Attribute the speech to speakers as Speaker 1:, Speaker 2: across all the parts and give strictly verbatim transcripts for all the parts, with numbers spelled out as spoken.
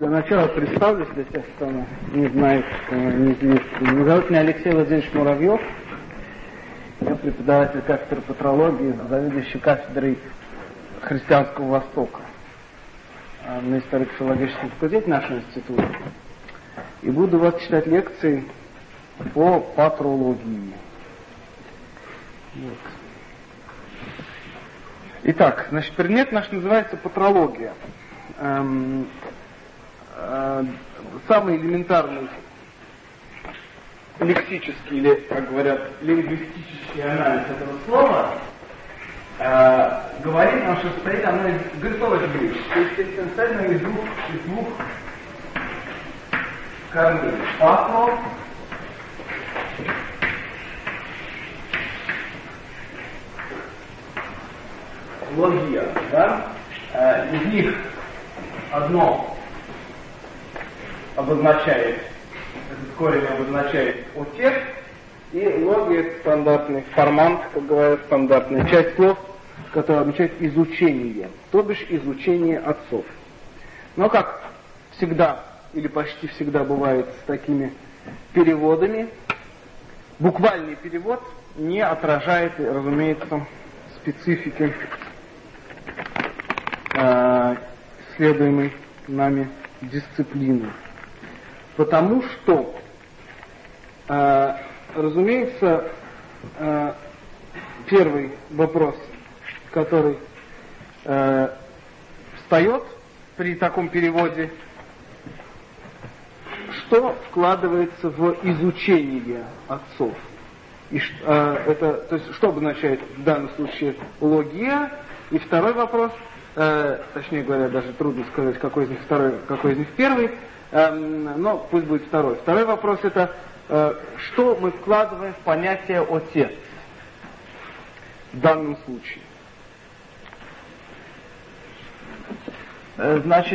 Speaker 1: Для начала представлюсь для тех, кто не знает, неизвестно. Меня зовут меня Алексей Владимирович Муравьев. Я преподаватель кафедры патрологии, заведующий кафедрой христианского Востока на историко-филологическом факультете нашего института. И буду вас читать лекции по патрологии. Вот. Итак, значит, предмет наш называется патрология. Эм, э, самый элементарный лексический, или, как говорят, лингвистический анализ этого слова э, говорит нам, что состоит оно из грифовых вещей, то есть состоит оно из двух, из двух корней. Патро, логия, да? Э, из них одно обозначает, этот корень обозначает отец, и логия — это стандартный формант, как говорят, стандартная часть слов, которая обозначает изучение, то бишь изучение отцов. Но как всегда, или почти всегда бывает с такими переводами, буквальный перевод не отражает, разумеется, специфики э, исследуемой нами дисциплины. Потому что, э, разумеется, э, первый вопрос, который э, встает при таком переводе, что вкладывается в изучение отцов? И, э, это, то есть, что обозначает в данном случае логия? И второй вопрос, э, точнее говоря, даже трудно сказать, какой из них второй, какой из них первый, э, но пусть будет второй. Второй вопрос — это э, что мы вкладываем в понятие отец в данном случае. Э, значит,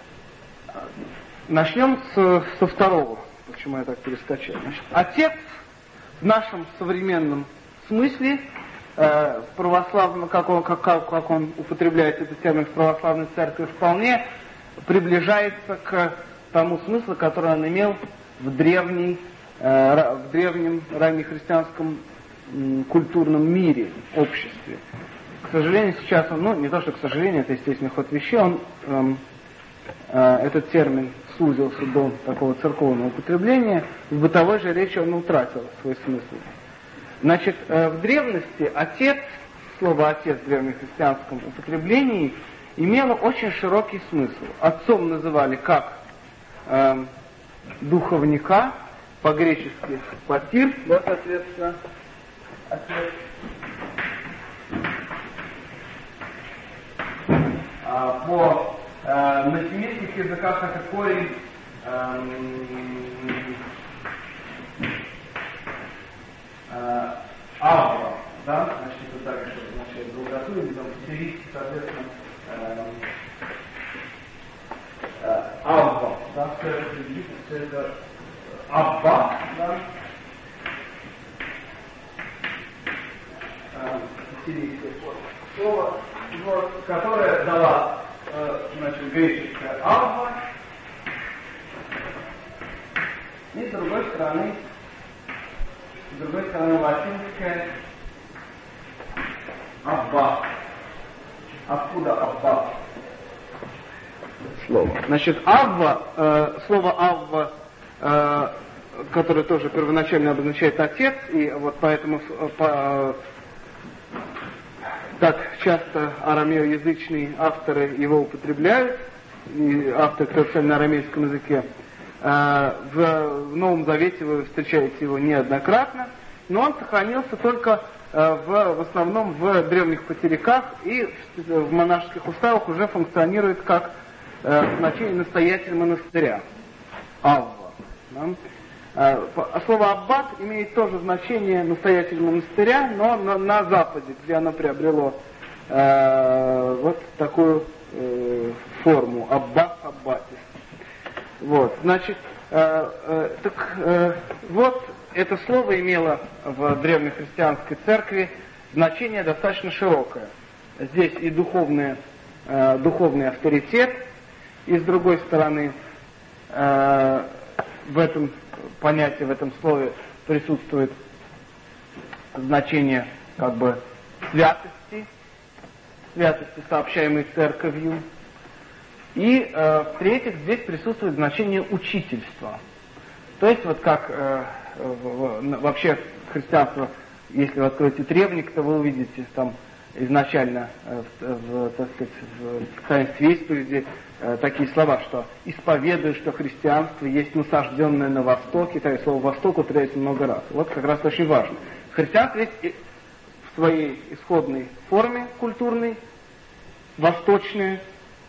Speaker 1: начнем с, со второго, почему я так перескочил. Значит, отец в нашем современном смысле, э, в православном, как он, как, как он употребляет этот термин в православной церкви, вполне приближается к тому смыслу, который он имел в, древней, э, в древнем раннехристианском э, культурном мире, обществе. К сожалению, сейчас он, ну не то что к сожалению, это естественный ход вещей, он, э, э, этот термин сузился до такого церковного употребления, в бытовой же речи он утратил свой смысл. Значит, в древности отец, слово отец в древнехристианском употреблении имело очень широкий смысл. Отцом называли как э, духовника, по-гречески патир, вот, соответственно, отец. А, по Uh, на семитских языках это корень um, uh, авра, да, значит, это так, что означает долготу, или там сирийский, соответственно, uh, uh, авва, да, все это египет, все это абба, да, uh, сирийское слово, вот, которое дала значит, греческая алфа, и с другой стороны, с другой стороны латинская абба. Откуда абба? Слово. Значит, авва, э, слово авва, э, которое тоже первоначально обозначает отец, и вот поэтому по, так часто арамеоязычные авторы его употребляют, и авторы, кто писали на арамейском языке. В, в Новом Завете вы встречаете его неоднократно, но он сохранился только в, в основном в древних потеряках, и в, в монашеских уставах уже функционирует как значение настоятель монастыря. Авва. Да? А слово «аббат» имеет тоже значение настоятель монастыря, но на, на Западе, где оно приобрело э, вот такую э, форму «аббат», «аббатис». Вот, значит, э, э, так э, вот это слово имело в древнехристианской церкви значение достаточно широкое. Здесь и духовное, э, духовный авторитет, и с другой стороны э, в этом понятии, в этом слове присутствует значение как бы святости, святости, сообщаемой церковью. И, э, в-третьих, здесь присутствует значение учительства. То есть, вот как э, в, в, вообще христианство, если вы откроете требник, то вы увидите там изначально, э, в, в, так сказать, в таинстве исповеди э, такие слова, что «исповедую, что христианство есть насажденное на Востоке», то есть слово «восток» употребляется много раз. Вот как раз очень важно. Христианство есть в своей исходной форме культурной, восточное,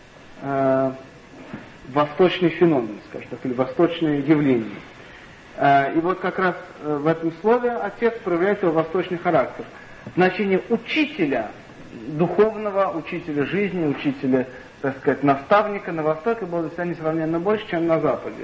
Speaker 1: э, восточный феномен, скажем так, или восточное явление. Э, и вот как раз в этом слове отец проявляет его восточный характер. Значение учителя, духовного учителя жизни, учителя, так сказать, наставника на Востоке было несравненно больше, чем на Западе.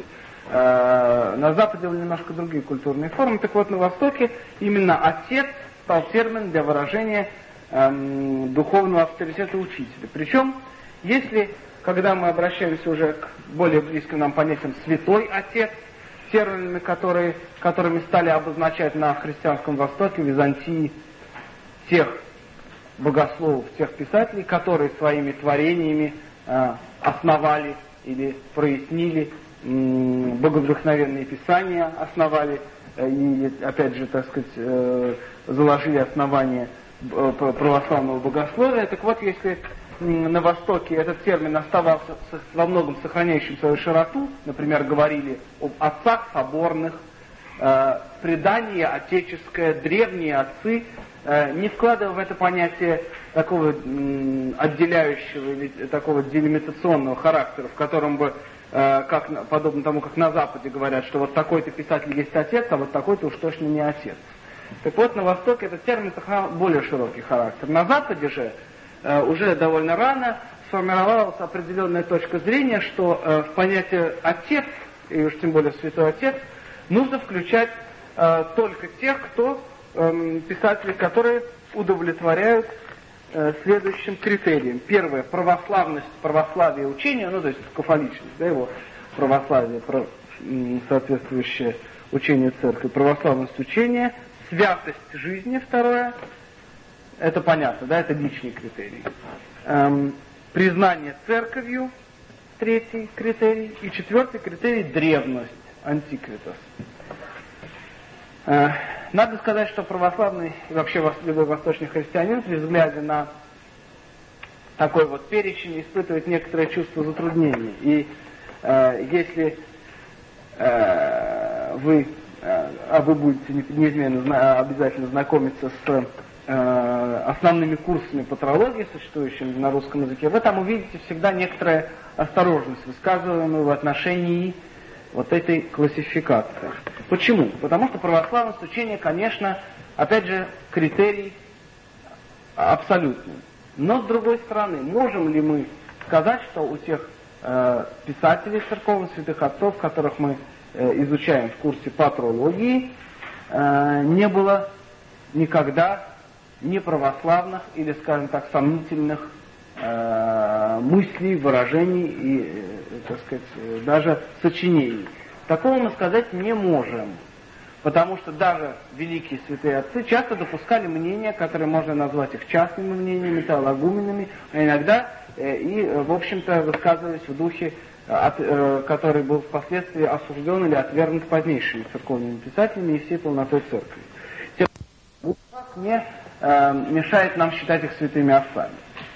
Speaker 1: Э, на Западе были немножко другие культурные формы, так вот на Востоке именно отец стал термин для выражения э, духовного авторитета учителя. Причем, если, когда мы обращаемся уже к более близким нам понятиям «святой отец», терминами, которые, которыми стали обозначать на христианском Востоке, Византии, тех богословов, тех писателей, которые своими творениями э, основали или прояснили э, боговдохновенные писания, основали э, и, опять же, так сказать, э, заложили основания э, православного богословия. Так вот, если э, на Востоке этот термин оставался во многом сохраняющим свою широту, например, говорили об отцах соборных, э, предание отеческое, древние отцы, не вкладывая в это понятие такого м, отделяющего или такого делимитационного характера, в котором бы, э, как, подобно тому, как на Западе говорят, что вот такой-то писатель есть отец, а вот такой-то уж точно не отец. Так вот, на Востоке этот термин сохранял более широкий характер. На Западе же э, уже довольно рано сформировалась определенная точка зрения, что э, в понятие «отец», и уж тем более «святой отец», нужно включать э, только тех, кто писатели, которые удовлетворяют э, следующим критериям. Первое, православность, православие учения, ну то есть кафоличность, да, его православие, про, соответствующее учению церкви, православность учения, святость жизни, второе, это понятно, да, это личный критерий. Эм, признание церковью, третий критерий, и четвертый критерий древность, антикритос. Э, Надо сказать, что православный и вообще любой восточный христианин при взгляде на такой вот перечень испытывает некоторое чувство затруднения. И э, если э, вы, э, а вы будете неизменно зна- обязательно знакомиться с э, основными курсами патрологии, существующими на русском языке, вы там увидите всегда некоторая осторожность, высказываемую в отношении вот этой классификации. Почему? Потому что православность учения, конечно, опять же, критерий абсолютный. Но, с другой стороны, можем ли мы сказать, что у тех э, писателей церковных, святых отцов, которых мы э, изучаем в курсе патрологии, э, не было никогда ни православных или, скажем так, сомнительных э, мыслей, выражений и, э, так сказать, даже сочинений. Такого мы сказать не можем, потому что даже великие святые отцы часто допускали мнения, которые можно назвать их частными мнениями, теологуменными, а иногда э, и, в общем-то, высказывались в духе, от, э, который был впоследствии осужден или отвергнут позднейшими церковными писателями и всей полнотой церкви. Тем не э, мешает нам считать их святыми отцами.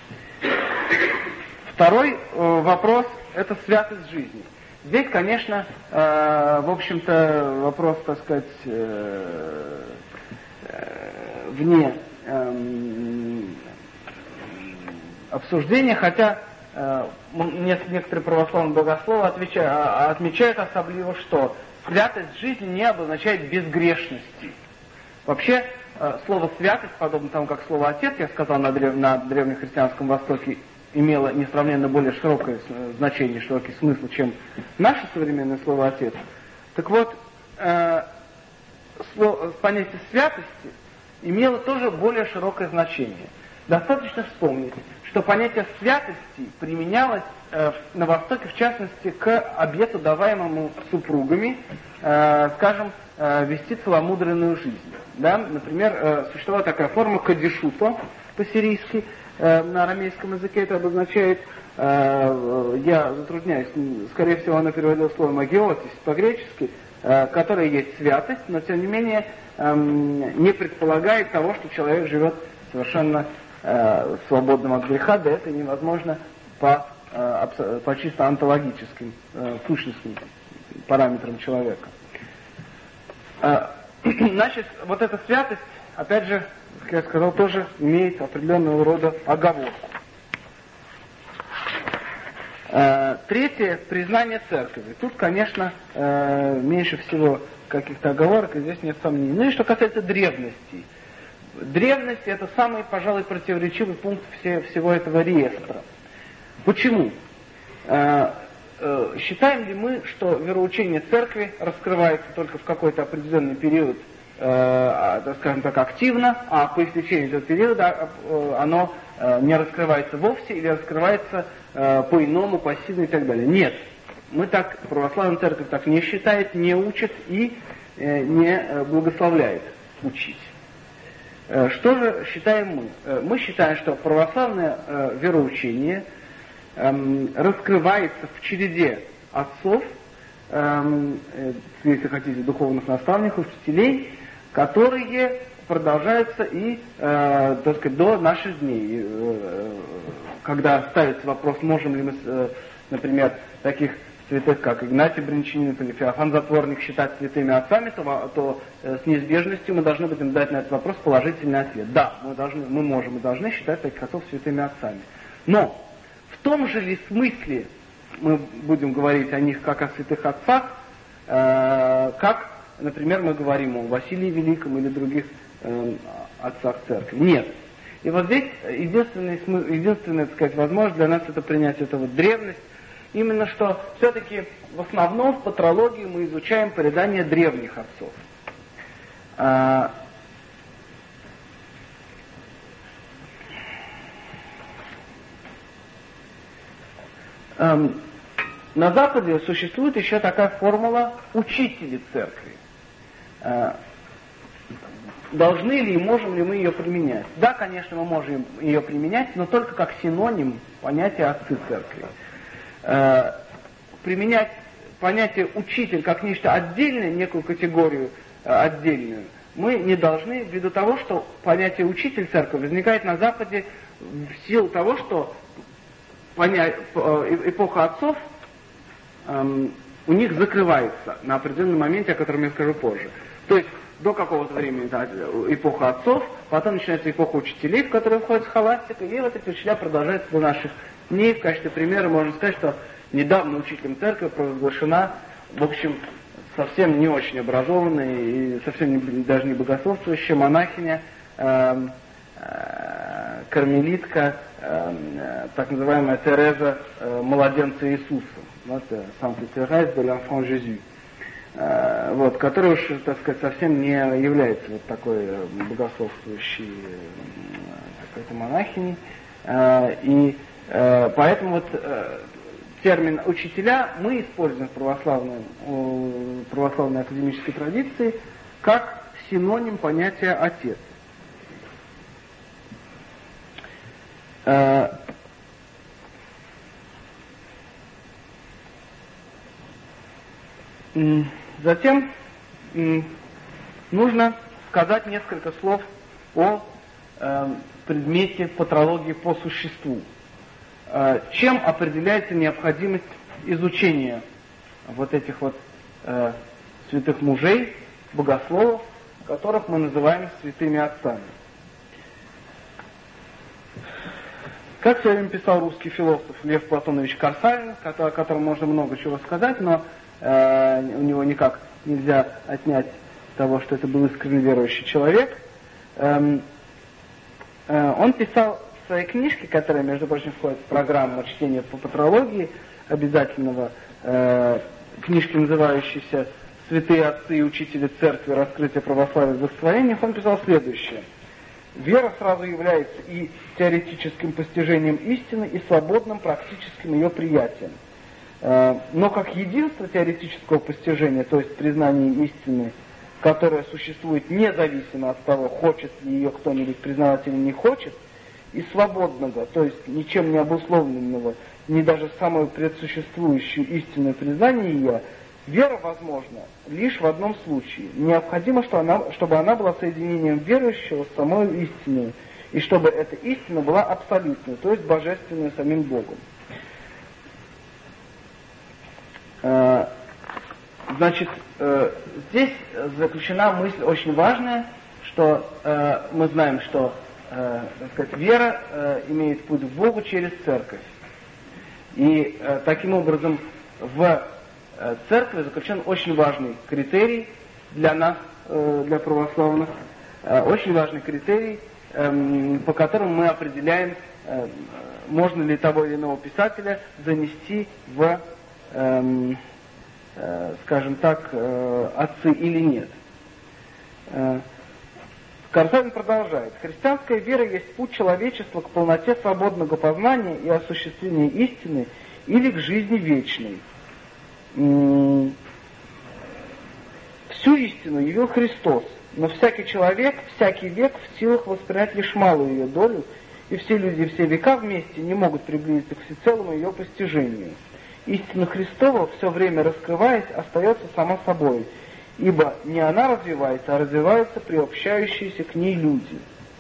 Speaker 1: Второй э, вопрос – это святость жизни. Здесь, конечно, э, в общем-то, вопрос, так сказать, э, э, вне э, обсуждения, хотя э, некоторые православные богословы отвечают, отмечают особливо, что святость жизни не обозначает безгрешности. Вообще, э, слово «святость», подобно тому, как слово «отец», я сказал, на, древ, на древнехристианском Востоке, имело несравненно более широкое значение, широкий смысл, чем наше современное слово «отец». Так вот, э, слово, понятие святости имело тоже более широкое значение. Достаточно вспомнить, что понятие святости применялось э, на Востоке, в частности, к обету, даваемому супругами, э, скажем, э, вести целомудренную жизнь. Да? Например, э, существовала такая форма кадишуто по-сирийски, э, на арамейском языке это обозначает, э, я затрудняюсь, скорее всего, она переводила слово магиотис по-гречески, э, которая есть святость, но тем не менее э, не предполагает того, что человек живет совершенно э, свободным от греха, да это невозможно по, э, по чисто онтологическим, э, сущностным параметрам человека. Э, значит, вот эта святость, опять же, как я сказал, тоже имеет определенного рода оговорку. Э, третье, признание церкви. Тут, конечно, э, меньше всего каких-то оговорок, и здесь нет сомнений. Ну и что касается древности. Древность — это самый, пожалуй, противоречивый пункт все, всего этого реестра. Почему? Э, э, считаем ли мы, что вероучение церкви раскрывается только в какой-то определенный период, э, скажем так, активно, а по истечении этого периода э, оно э, не раскрывается вовсе или раскрывается э, по-иному, пассивно и так далее? Нет. Мы так, православная церковь так не считает, не учит и э, не благословляет учить. Что же считаем мы? Мы считаем, что православное э, вероучение э, раскрывается в череде отцов, э, э, если хотите, духовных наставников, учителей, которые продолжаются и, э, так сказать, до наших дней. Э, когда ставится вопрос, можем ли мы, э, например, таких святых, как Игнатий Бринчанин или Феофан Затворник, считать святыми отцами, то, то э, с неизбежностью мы должны будем дать на этот вопрос положительный ответ. Да, мы, должны, мы можем и должны считать таких отцов святыми отцами. Но в том же ли смысле мы будем говорить о них как о святых отцах, э, как, например, мы говорим о Василии Великом или других э, отцах церкви? Нет. И вот здесь единственная, единственная, так сказать, возможность для нас это принять эту вот древность. Именно что все-таки в основном в патрологии мы изучаем предания древних отцов. А, а, на Западе существует еще такая формула учители церкви. А, должны ли и можем ли мы ее применять? Да, конечно, мы можем ее применять, но только как синоним понятия отцы церкви. Э, применять понятие учитель как нечто отдельное, некую категорию э, отдельную, мы не должны, ввиду того, что понятие учитель церкви возникает на Западе в силу того, что поня... э, эпоха отцов э, у них закрывается на определенном моменте, о котором я скажу позже. То есть до какого-то времени да, эпоха отцов, потом начинается эпоха учителей, в которую входит схоластика, и вот эти учителя продолжаются до наших дней. В качестве примера можно сказать, что недавно учителем церкви провозглашена, в общем, совсем не очень образованная и совсем не, даже не богословствующая монахиня, э, э, кармелитка, э, так называемая Тереза э, младенца Иисуса. Вот, Санта Тереза де l'Enfant Jésus. Э, вот, которая уж, так сказать, совсем не является вот такой богословствующей э, какой-то монахиней. Э, и Поэтому вот э, термин «учителя» мы используем в православной, э, православной академической традиции как синоним понятия «отец». Э, затем э, нужно сказать несколько слов о э, предмете патрологии по существу. Чем определяется необходимость изучения вот этих вот э, святых мужей, богословов, которых мы называем святыми отцами? Как в свое время писал русский философ Лев Платонович Корсавин, о котором можно много чего сказать, но э, у него никак нельзя отнять того, что это был искренне верующий человек, э, э, он писал в своей книжке, которая, между прочим, входит в программу чтения по патрологии обязательного, э, книжки, называющейся «Святые отцы и учители церкви. Раскрытие православия в восстановлениях», он писал следующее. Вера сразу является и теоретическим постижением истины, и свободным практическим ее приятием. Но как единство теоретического постижения, то есть признание истины, которое существует независимо от того, хочет ли ее кто-нибудь признавать или не хочет, и свободного, то есть ничем не обусловленного, ни даже самую предсуществующую истинное признание ее, вера возможна лишь в одном случае. Необходимо, что она, чтобы она была соединением верующего с самой истиной, и чтобы эта истина была абсолютной, то есть божественной самим Богом. Значит, здесь заключена мысль очень важная, что мы знаем, что так сказать, вера имеет путь к Богу через церковь. И таким образом в церкви заключен очень важный критерий для нас, для православных, очень важный критерий, по которому мы определяем, можно ли того или иного писателя занести в, скажем так, отцы или нет. Карсавин продолжает. Христианская вера есть путь человечества к полноте свободного познания и осуществления истины или к жизни вечной. Всю истину явил Христос, но всякий человек, всякий век в силах воспринять лишь малую ее долю, и все люди, все века вместе не могут приблизиться к всецелому ее постижению. Истина Христова, все время раскрываясь, остается сама собой, ибо не она развивается, а развиваются приобщающиеся к ней люди.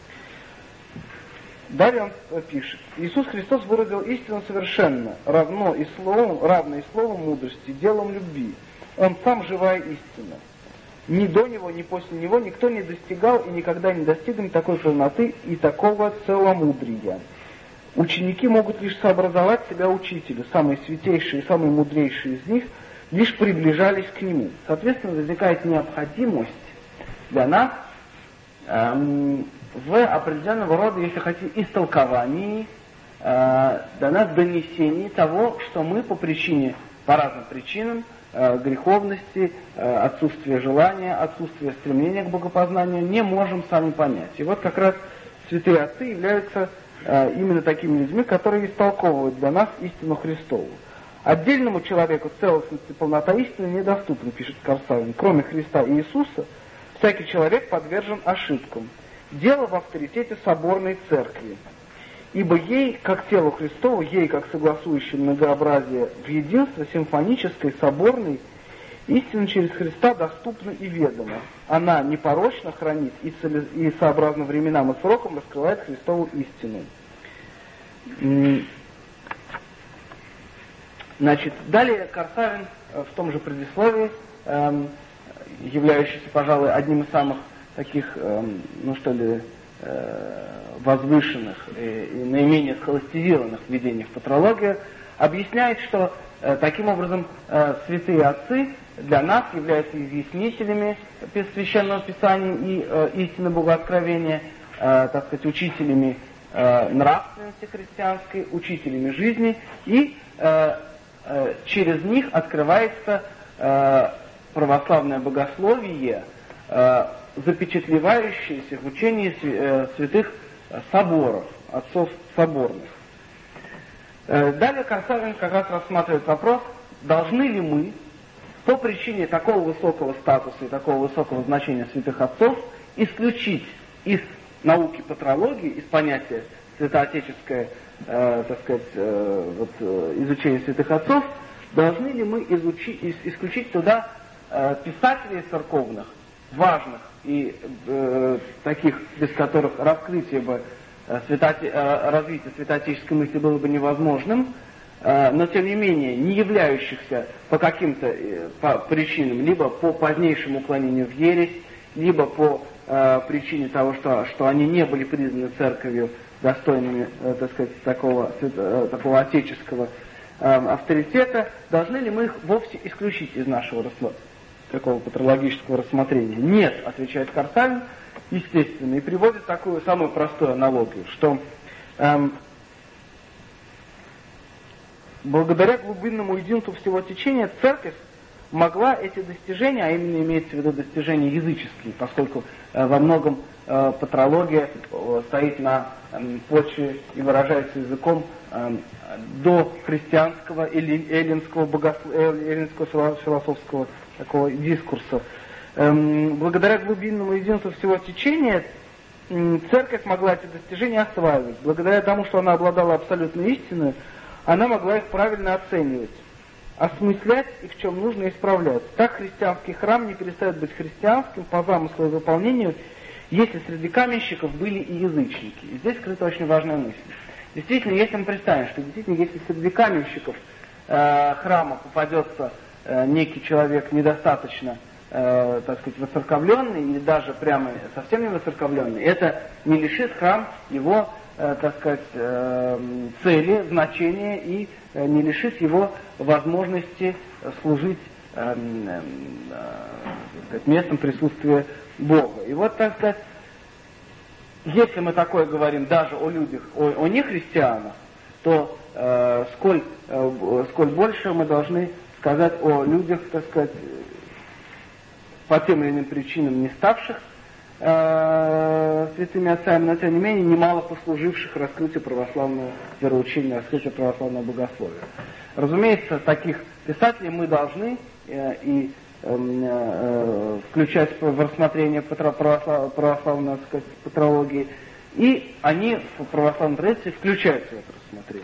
Speaker 1: Далее он пишет. Иисус Христос выразил истину совершенно, равно и словом, равно и словом мудрости, делом любви. Он сам живая истина. Ни до него, ни после него никто не достигал и никогда не достигнет такой полноты и такого целомудрия. Ученики могут лишь сообразовать себя учителю, самые святейшие и самые мудрейшие из них лишь приближались к нему. Соответственно, возникает необходимость для нас эм, в определенного рода, если хотите, истолковании, э, для нас донесении того, что мы по причине, по разным причинам, э, греховности, э, отсутствия желания, отсутствия стремления к богопознанию, не можем сами понять. И вот как раз святые отцы являются э, именно такими людьми, которые истолковывают для нас истину Христову. Отдельному человеку целостность и полнота истины недоступны, пишет Карсавин. Кроме Христа и Иисуса, всякий человек подвержен ошибкам. Дело в авторитете соборной церкви. Ибо ей, как телу Христову, ей, как согласующей многообразие в единство, симфонической, соборной, истина через Христа доступна и ведома. Она непорочно хранит и, цели, и сообразно временам и срокам раскрывает Христову истину. Значит, далее Карсавин в том же предисловии, эм, являющийся, пожалуй, одним из самых таких, эм, ну что ли, э, возвышенных и, и наименее схоластизированных введений в патрологию, объясняет, что э, таким образом э, святые отцы для нас являются изъяснителями Священного Писания и э, истины Богооткровения, э, так сказать, учителями э, нравственности христианской, учителями жизни, и э, через них открывается э, православное богословие, э, запечатлевающееся в учении э, святых соборов, отцов соборных. Э, далее Карсавин как раз рассматривает вопрос, должны ли мы по причине такого высокого статуса и такого высокого значения святых отцов исключить из науки патрологии, из понятия святоотеческое, э, так сказать, э, вот, э, изучение святых отцов, должны ли мы изучить, ис, исключить туда э, писателей церковных, важных и э, таких, без которых раскрытие бы, э, святоте, э, развитие святоотеческой мысли было бы невозможным, э, но тем не менее не являющихся по каким-то э, по причинам, либо по позднейшему уклонению в ересь, либо по э, причине того, что, что они не были признаны церковью достойными, э, так сказать, такого, э, такого отеческого э, авторитета, должны ли мы их вовсе исключить из нашего рассмотрения, такого патрологического рассмотрения? Нет, отвечает Карсавин, естественно, и приводит такую самую простую аналогию, что эм, благодаря глубинному единству всего течения церковь могла эти достижения, а именно имеется в виду достижения языческие, поскольку э, во многом э, патрология э, стоит на э, почве и выражается языком э, до христианского или эллинского, богослов... эллинского философского такого дискурса. Эм, благодаря глубинному единству всего течения э, церковь могла эти достижения осваивать. Благодаря тому, что она обладала абсолютной истиной, она могла их правильно оценивать, осмыслять и в чем нужно исправлять. Так христианский храм не перестает быть христианским по замыслу и выполнению, если среди каменщиков были и язычники. И здесь скрыта очень важная мысль. Действительно, если мы представим, что действительно, если среди каменщиков э, храма попадется э, некий человек недостаточно, э, так сказать, воцерковленный, или даже прямо совсем не воцерковленный, это не лишит храм его, э, так сказать, э, цели, значения и э, не лишит его возможности служить э, э, э, местом присутствия Бога. И вот, так сказать, если мы такое говорим даже о людях, о, о нехристианах, то э, сколь, э, сколь больше мы должны сказать о людях, так сказать, по тем или иным причинам не ставших э, святыми отцами, но тем не менее немало послуживших раскрытию православного вероучения, раскрытию православного богословия. Разумеется, таких писателей мы должны э, и включать в рассмотрение православ, православной, так сказать, патрологии, и они в православной традиции включаются в это рассмотрение.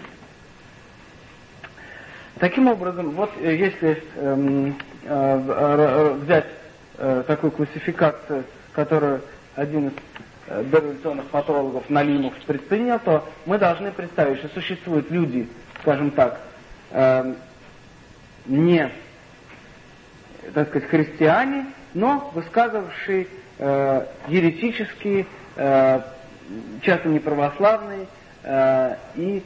Speaker 1: Таким образом, вот если э, э, взять э, такую классификацию, которую один из э, дореволюционных патрологов Налимов предпринял, то мы должны представить, что существуют люди, скажем так, э, не так сказать, христиане, но высказывавшие э, еретические, э, часто неправославные э, и,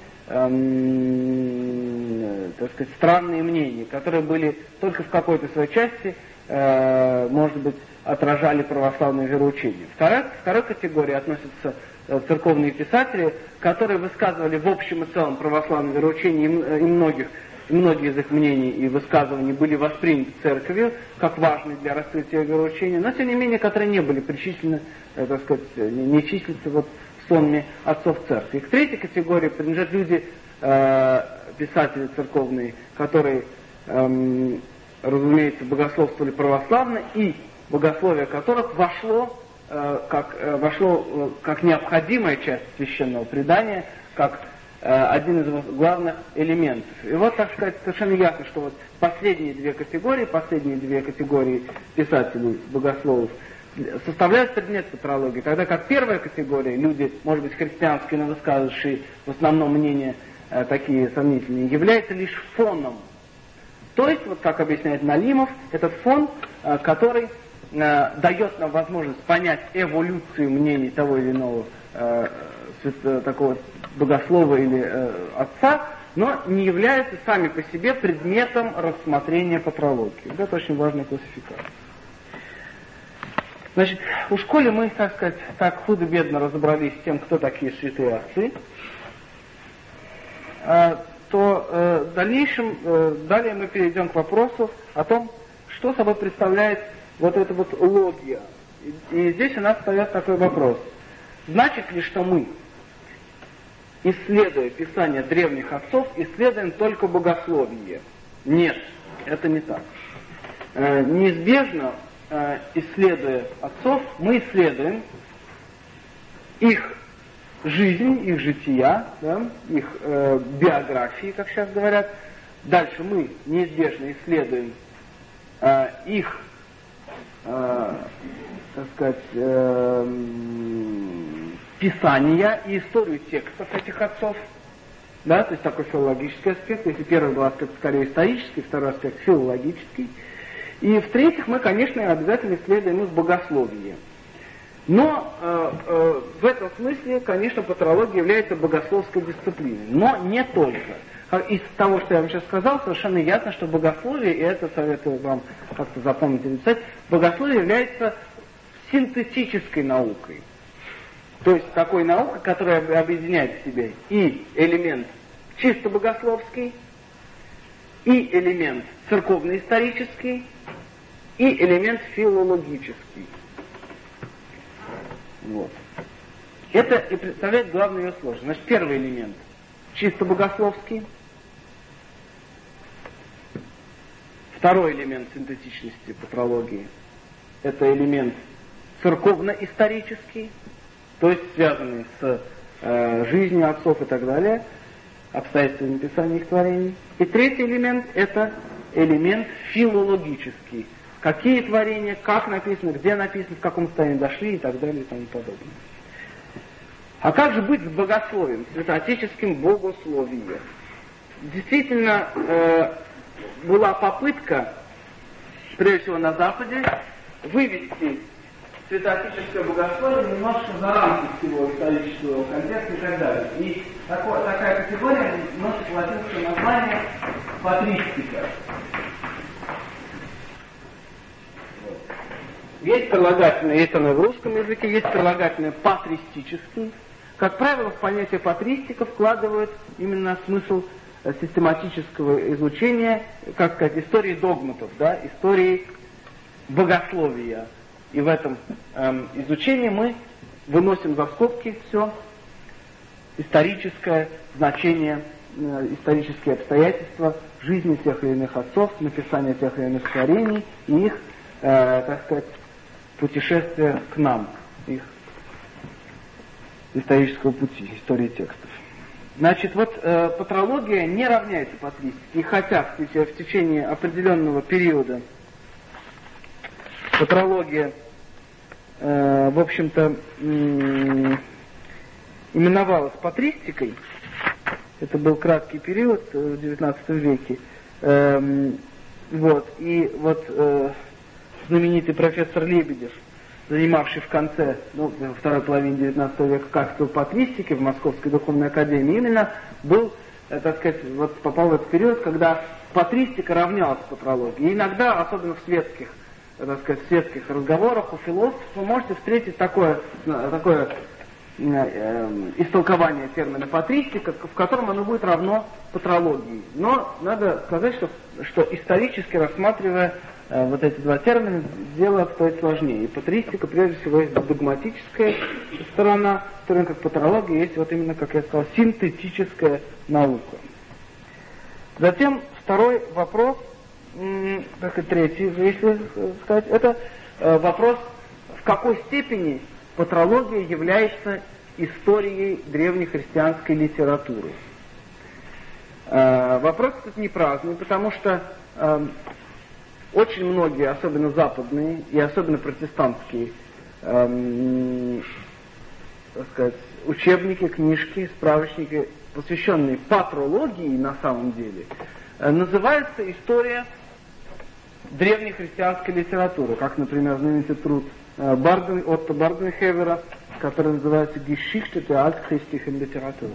Speaker 1: э, так сказать, странные мнения, которые были только в какой-то своей части, э, может быть, отражали православное вероучение. Вторая, второй категории относятся э, церковные писатели, которые высказывали в общем и целом православное вероучение и, и многих Многие из их мнений и высказываний были восприняты церковью как важные для раскрытия вероучения, но тем не менее, которые не были причислены, э, так сказать, не, не числятся вот в сонме отцов церкви. И к третьей категории принадлежат люди, э, писатели церковные, которые, э, разумеется, богословствовали православно, и богословие которых вошло, э, как, э, вошло э, как необходимая часть священного предания, как один из главных элементов. И вот, так сказать, совершенно ясно, что вот последние две категории, последние две категории писателей, богословов, составляют предмет патрологии, тогда как первая категория, люди, может быть, христианские, но высказывавшие в основном мнения э, такие сомнительные, является лишь фоном. То есть, вот как объясняет Налимов, этот фон, э, который э, дает нам возможность понять эволюцию мнений того или иного э, свято, такого богослова или э, отца, но не являются сами по себе предметом рассмотрения патрологии. Это очень важная классификация. Значит, у школе мы, так сказать, так худо-бедно разобрались с тем, кто такие святые отцы, э, то э, в дальнейшем, э, далее мы перейдем к вопросу о том, что собой представляет вот эта вот логия. И, и здесь у нас встает такой вопрос. Значит ли, что мы, исследуя Писания древних отцов, исследуем только богословие? Нет, это не так. Э, неизбежно, э, исследуя отцов, мы исследуем их жизнь, их жития, да, их э, биографии, как сейчас говорят. Дальше мы неизбежно исследуем э, их, э, так сказать, э, писания и историю текстов этих отцов. Да, то есть такой филологический аспект. Если первый был аспект скорее исторический, второй аспект филологический. И в-третьих, мы, конечно, обязательно исследуем их богословие. Но э, э, в этом смысле, конечно, патрология является богословской дисциплиной. Но не только. Из того, что я вам сейчас сказал, совершенно ясно, что богословие, и это советую вам как-то запомнить и написать, богословие является синтетической наукой. То есть такой наукой, которая объединяет в себе и элемент чисто богословский, и элемент церковно-исторический, и элемент филологический. Вот. Это и представляет главную ее сложность. Значит, первый элемент чисто богословский. Второй элемент синтетичности патрологии – это элемент церковно-исторический, то есть связанный с э, жизнью отцов и так далее, обстоятельствами написания их творений. И третий элемент – это элемент филологический. Какие творения, как написано, где написано, в каком состоянии дошли и так далее и тому подобное. А как же быть с богословием, святоотеческим богословием? Действительно, э, была попытка, прежде всего на Западе, вывести святоотеческое богословие немножко за рамки всего исторического контекста и так далее. И такое, такая категория носит латинское название патристика. Есть прилагательное, есть оно в русском языке, есть прилагательное патристический. Как правило, в понятие патристика вкладывают именно смысл систематического изучения, как сказать, истории догматов, да, истории богословия. И в этом эм, изучении мы выносим за скобки все историческое значение, э, исторические обстоятельства жизни тех или иных отцов, написания тех или иных творений и их, э, так сказать, путешествия к нам, их исторического пути, истории текстов. Значит, вот э, патрология не равняется патристике, и хотя в, в течение определенного периода патрология, э, в общем-то, м- именовалась патристикой, это был краткий период в девятнадцатом веке, э, вот, и вот э, знаменитый профессор Лебедев, занимавший в конце, ну, во второй половине девятнадцатого века кафедру патристики в Московской духовной академии, именно был, так сказать, вот попал в этот период, когда патристика равнялась патрологии. И иногда, особенно в светских, так сказать, в светских разговорах у философов, вы можете встретить такое, такое э, э, истолкование термина патристика, в котором оно будет равно патрологии. Но надо сказать, что, что исторически рассматривая вот эти два термина, дело обстоит сложнее. И патристика, прежде всего, есть догматическая сторона, в то время как патрология есть, вот именно, как я сказал, синтетическая наука. Затем второй вопрос, как и третий, если сказать, это вопрос, в какой степени патрология является историей древнехристианской литературы. Вопрос этот не праздный, потому что очень многие, особенно западные и особенно протестантские, эм, так сказать, учебники, книжки, справочники, посвященные патрологии на самом деле, э, называется история древнехристианской литературы, как, например, знаменитый труд э, Барден, Отто Барденхевера, который называется «Geschichte der altchristlichen Literatur».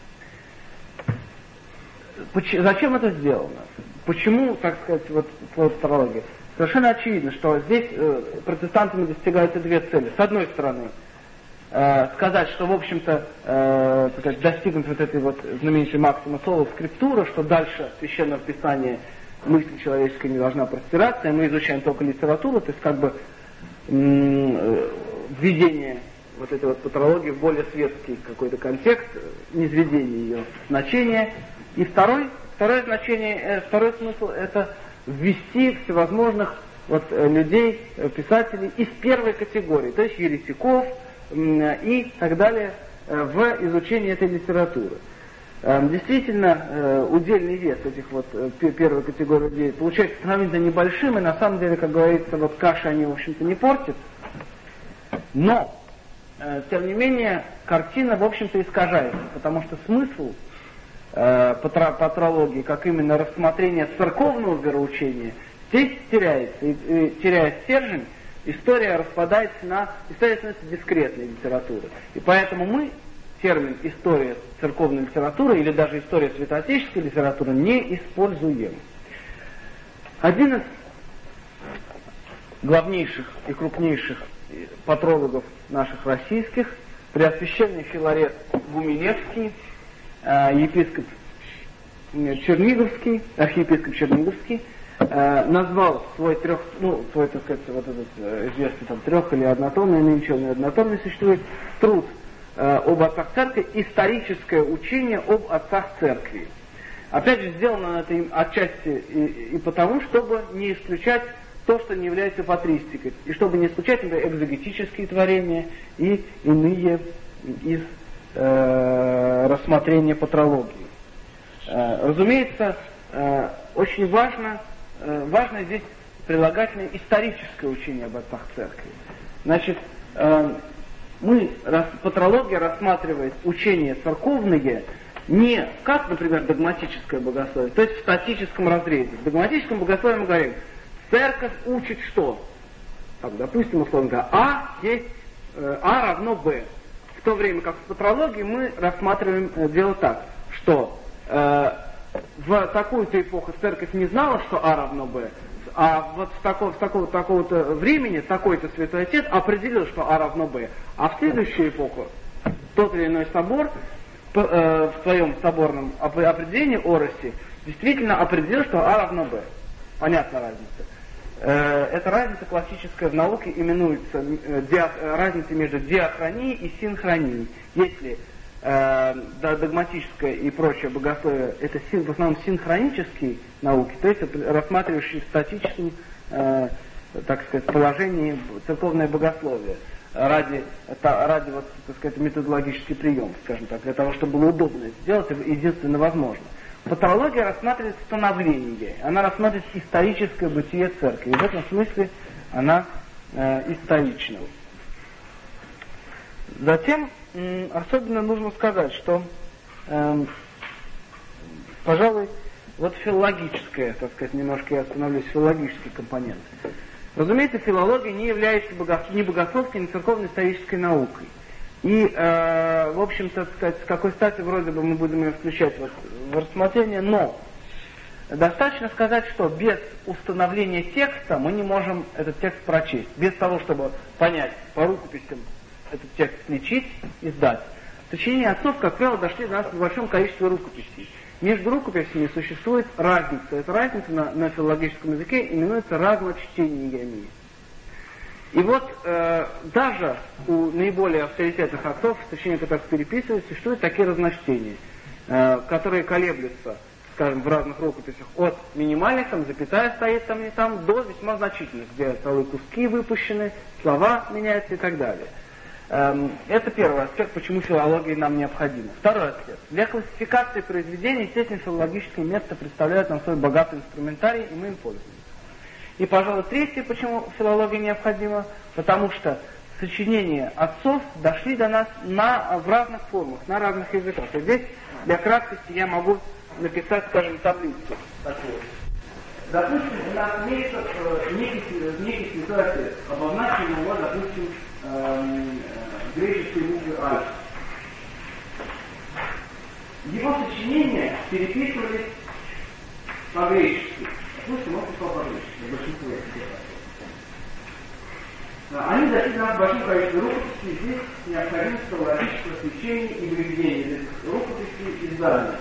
Speaker 1: Зачем это сделано? Почему, так сказать, вот патрология? Совершенно очевидно, что здесь э, протестантами достигаются две цели. С одной стороны, э, сказать, что, в общем-то, э, так сказать, достигнут вот этой вот знаменитой максимы сола скриптура, что дальше священного писания мысль человеческая не должна простираться, и мы изучаем только литературу, то есть как бы м- введение вот этой вот патрологии в более светский какой-то контекст, низведение ее значения. И второй, второе значение, второй смысл – это ввести всевозможных вот, людей, писателей из первой категории, то есть еретиков и так далее, в изучении этой литературы. Действительно, удельный вес этих вот первой категории людей получается сравнительно небольшим, и на самом деле, как говорится, вот каши они, в общем-то, не портят. Но, тем не менее, картина, в общем-то, искажается, потому что смысл патрологии, как именно рассмотрение церковного вероучения, здесь теряется. И, и теряя стержень, история распадается на, история становится дискретной литературой. И поэтому мы термин «история церковной литературы» или даже «история святоотеческой литературы» не используем. Один из главнейших и крупнейших патрологов наших российских, преосвященный Филарет Гумилевский, епископ Черниговский, архиепископ Черниговский, э, назвал свой трех, ну, свой, так сказать, вот этот э, известный там трех- или однотомный, нынче он и однотомный существует, труд э, об отцах церкви, историческое учение об отцах церкви. Опять же, сделано это им отчасти и, и потому, чтобы не исключать то, что не является патристикой, и чтобы не исключать, например, экзегетические творения и иные из э, рассмотрения патрологии. Э, разумеется, э, очень важно, э, важно здесь прилагательное историческое учение об отцах церкви. Значит, э, мы, рас, патрология рассматривает учения церковные не как, например, догматическое богословие, то есть в статическом разрезе. В догматическом богословии мы говорим, церковь учит что? Так, допустим, условно говоря, А есть э, А равно Б. В то время как в патрологии мы рассматриваем э, дело так, что э, в такую-то эпоху церковь не знала, что А равно Б, а вот в, такого, в такого, такого-то времени такой-то святой отец определил, что А равно Б, а в следующую эпоху тот или иной собор по, э, в своем соборном определении Ороси действительно определил, что А равно Б. Понятна разница. Эта разница классическая в науке именуется диа, разницей между диахронией и синхронией. Если э, догматическое и прочее богословие это син, в основном синхронические науки, то есть рассматривающие в статическом, э, так сказать, положении церковное богословие ради, та, ради вот, так сказать, методологический прием, скажем так, для того, чтобы было удобно это сделать, единственно возможно. Патрология рассматривает становление, она рассматривает историческое бытие церкви. И в этом смысле она э, исторична. Затем э, особенно нужно сказать, что, э, пожалуй, вот филологическое, так сказать, немножко я остановлюсь, филологический компонент. Разумеется, филология не является богос... ни богословской, ни церковно-исторической наукой. И, э, в общем-то, сказать, с какой стати вроде бы мы будем ее включать вот, в рассмотрение, но достаточно сказать, что без установления текста мы не можем этот текст прочесть. Без того, чтобы понять, по рукописям этот текст сличить и сдать. Сочинения отцов, как правило, дошли до нас в большом количестве рукописей. Между рукописями существует разница. Эта разница на, на филологическом языке именуется разночтениями. И вот э, даже у наиболее авторитетных отцов, сочинения которых переписывают, существуют такие разночтения, э, которые колеблются, скажем, в разных рукописях от минимальных, там запятая стоит там и там, до весьма значительных, где целые куски выпущены, слова меняются и так далее. Эм, это первый аспект, почему филология нам необходима. Второй аспект. Для классификации произведений, естественно, филологические методы представляют нам свой богатый инструментарий, и мы им пользуемся. И, пожалуй, третье, почему филология необходима, потому что сочинения отцов дошли до нас на, в разных формах, на разных языках. И здесь, для краткости, я могу написать, скажем, таблицу такую. Допустим, у нас имеется э, некий, некий святой отец, обозначим его, допустим, э, э, греческой буквой Альфа. Его сочинения переписывались по-гречески. Допустим, он писал по-гречески, большинство этих. Они дошли до нас в большом количестве рукописей, здесь необходимо филологическое освещение и выведение этих рукописей издания.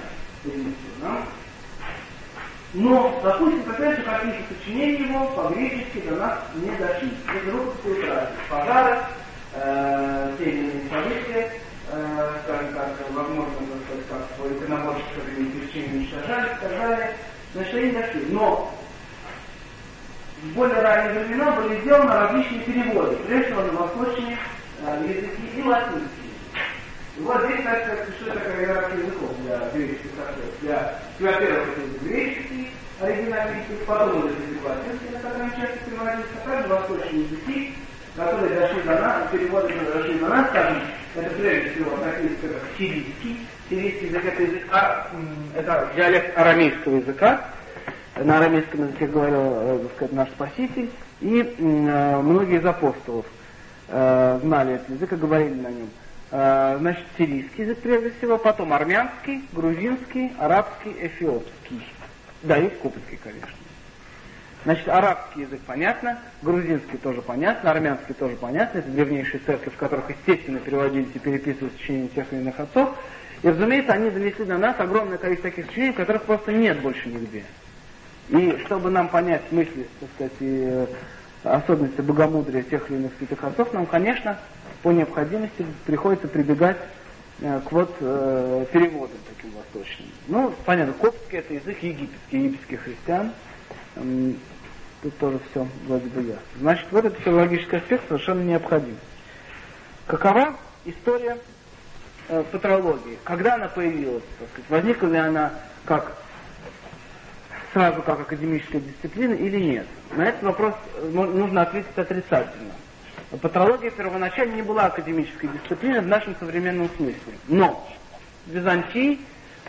Speaker 1: Но, допустим, какие-то какие-то сочинения его по-гречески до нас не дошли. Эти рукописи утратили. Пожары, э, те или иные события, э, скажем так, возможно, как свой иконоборчество или перечень уничтожали, сказали, значит, они дошли. Но в более ранние времена были сделаны различные переводы, прежде всего на восточные э, языки и латинские. И вот здесь, так сказать, что такое иерархия языков для греческих отцов. Для, во-первых, это греческий оригинальный язык, потом это язык латинский, на котором часто переводится, а также восточные языки, которые дошли до нас, переводы, которые дошли до нас, скажем, это прежде всего написано как сирийский. Сирийский язык это язык, а, это диалект арамейского языка. На арамейском языке говорил, так сказать, наш Спаситель, и э, многие из апостолов э, знали этот язык и говорили на нем. Э, значит, сирийский язык прежде всего, потом армянский, грузинский, арабский, эфиопский. Да, и копотский, конечно. Значит, арабский язык понятно, грузинский тоже понятно, армянский тоже понятно. Это древнейшие церкви, в которых, естественно, переводились и переписывались сочинения тех или иных отцов. И, разумеется, они донесли до нас огромное количество таких сочинений, которых просто нет больше нигде. И чтобы нам понять мысли, так сказать, и особенности богомудрия тех или иных святых отцов, нам, конечно, по необходимости приходится прибегать э, к вот э, переводам таким восточным. Ну, понятно, коптский — это язык египетский, египетских христиан. Эм, тут тоже все вроде бы ясно. Значит, вот этот филологический аспект совершенно необходим. Какова история э, патрологии? Когда она появилась? Так сказать, возникла ли она как сразу как академическая дисциплина или нет? На этот вопрос нужно ответить отрицательно. Патрология первоначально не была академической дисциплиной в нашем современном смысле. Но в Византии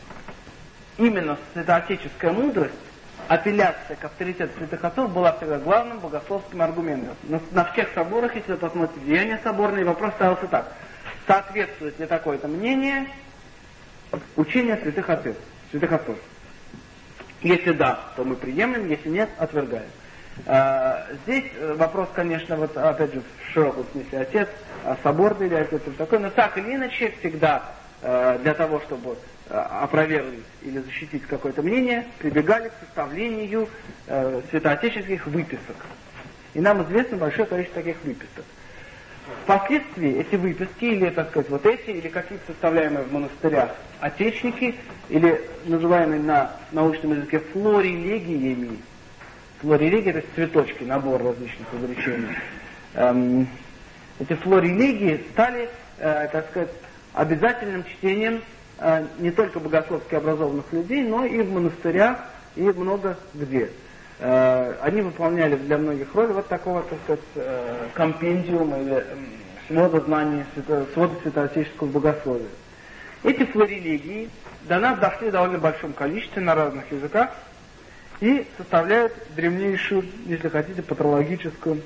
Speaker 1: именно святоотеческая мудрость, апелляция к авторитету святых отцов была всегда главным богословским аргументом. На, на всех соборах, если вы посмотрите деяния соборные, вопрос ставился так: соответствует ли такое-то мнение учению святых отцов? Святых отцов. Если да, то мы приемлем, если нет, отвергаем. А, здесь вопрос, конечно, вот опять же в широком смысле отец, а соборный или отец или такой, но так или иначе всегда а, для того, чтобы а, опровергнуть или защитить какое-то мнение, прибегали к составлению а, святоотеческих выписок. И нам известно большое количество таких выписок. Впоследствии эти выписки, или, так сказать, вот эти, или какие-то составляемые в монастырях отечники, или называемые на научном языке флорелегиями. Флорелегия — это цветочки, набор различных изречений. Эм, эти флорелегии стали, э, так сказать, обязательным чтением э, не только богословски образованных людей, но и в монастырях, и много где. Э, они выполняли для многих роль вот такого, так сказать, э, компендиума или э, свода знаний, свято, свода святоотеческого богословия. Эти флорелегии до нас дошли в довольно большом количестве на разных языках и составляют древнейшую, если хотите, патрологическую,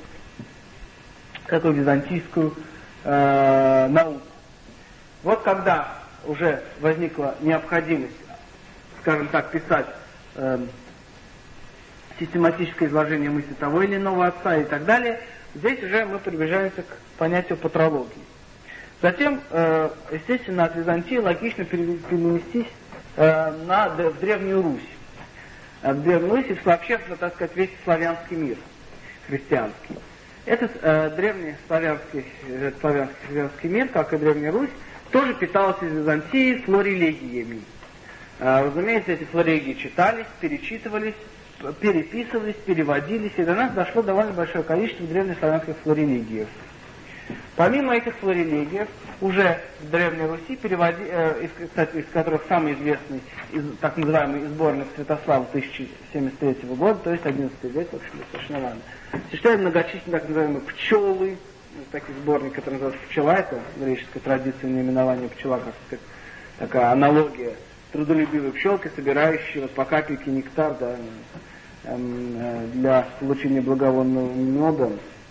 Speaker 1: такую византийскую э, науку. Вот когда уже возникла необходимость, скажем так, писать э, систематическое изложение мысли того или иного отца и так далее, здесь уже мы приближаемся к понятию патрологии. Затем, э, естественно, от Византии логично перенестись э, на, в Древнюю Русь. В Древнюю Русь и вообще, так сказать, весь славянский мир христианский. Этот э, древний славянский, э, славянский христианский мир, как и Древняя Русь, тоже питался из Византии флорелегиями. Э, разумеется, эти флорелегии читались, перечитывались, переписывались, переводились, и до нас дошло довольно большое количество древнеславянских флорелегиев. Помимо этих флорелегиев, уже в Древней Руси, переводи, э, из, кстати, из которых самый известный, из, так называемый сборник Святослава тысяча семьдесят третьего года, то есть одиннадцатый век, в общем, достаточно важно, существуют многочисленные так называемые пчелы, такие сборники, которые называются пчела, это греческая традиция наименования пчела, как сказать, такая аналогия трудолюбивой пчелки, собирающей вот по капельке нектар, да, э, э, для получения благовонного меда.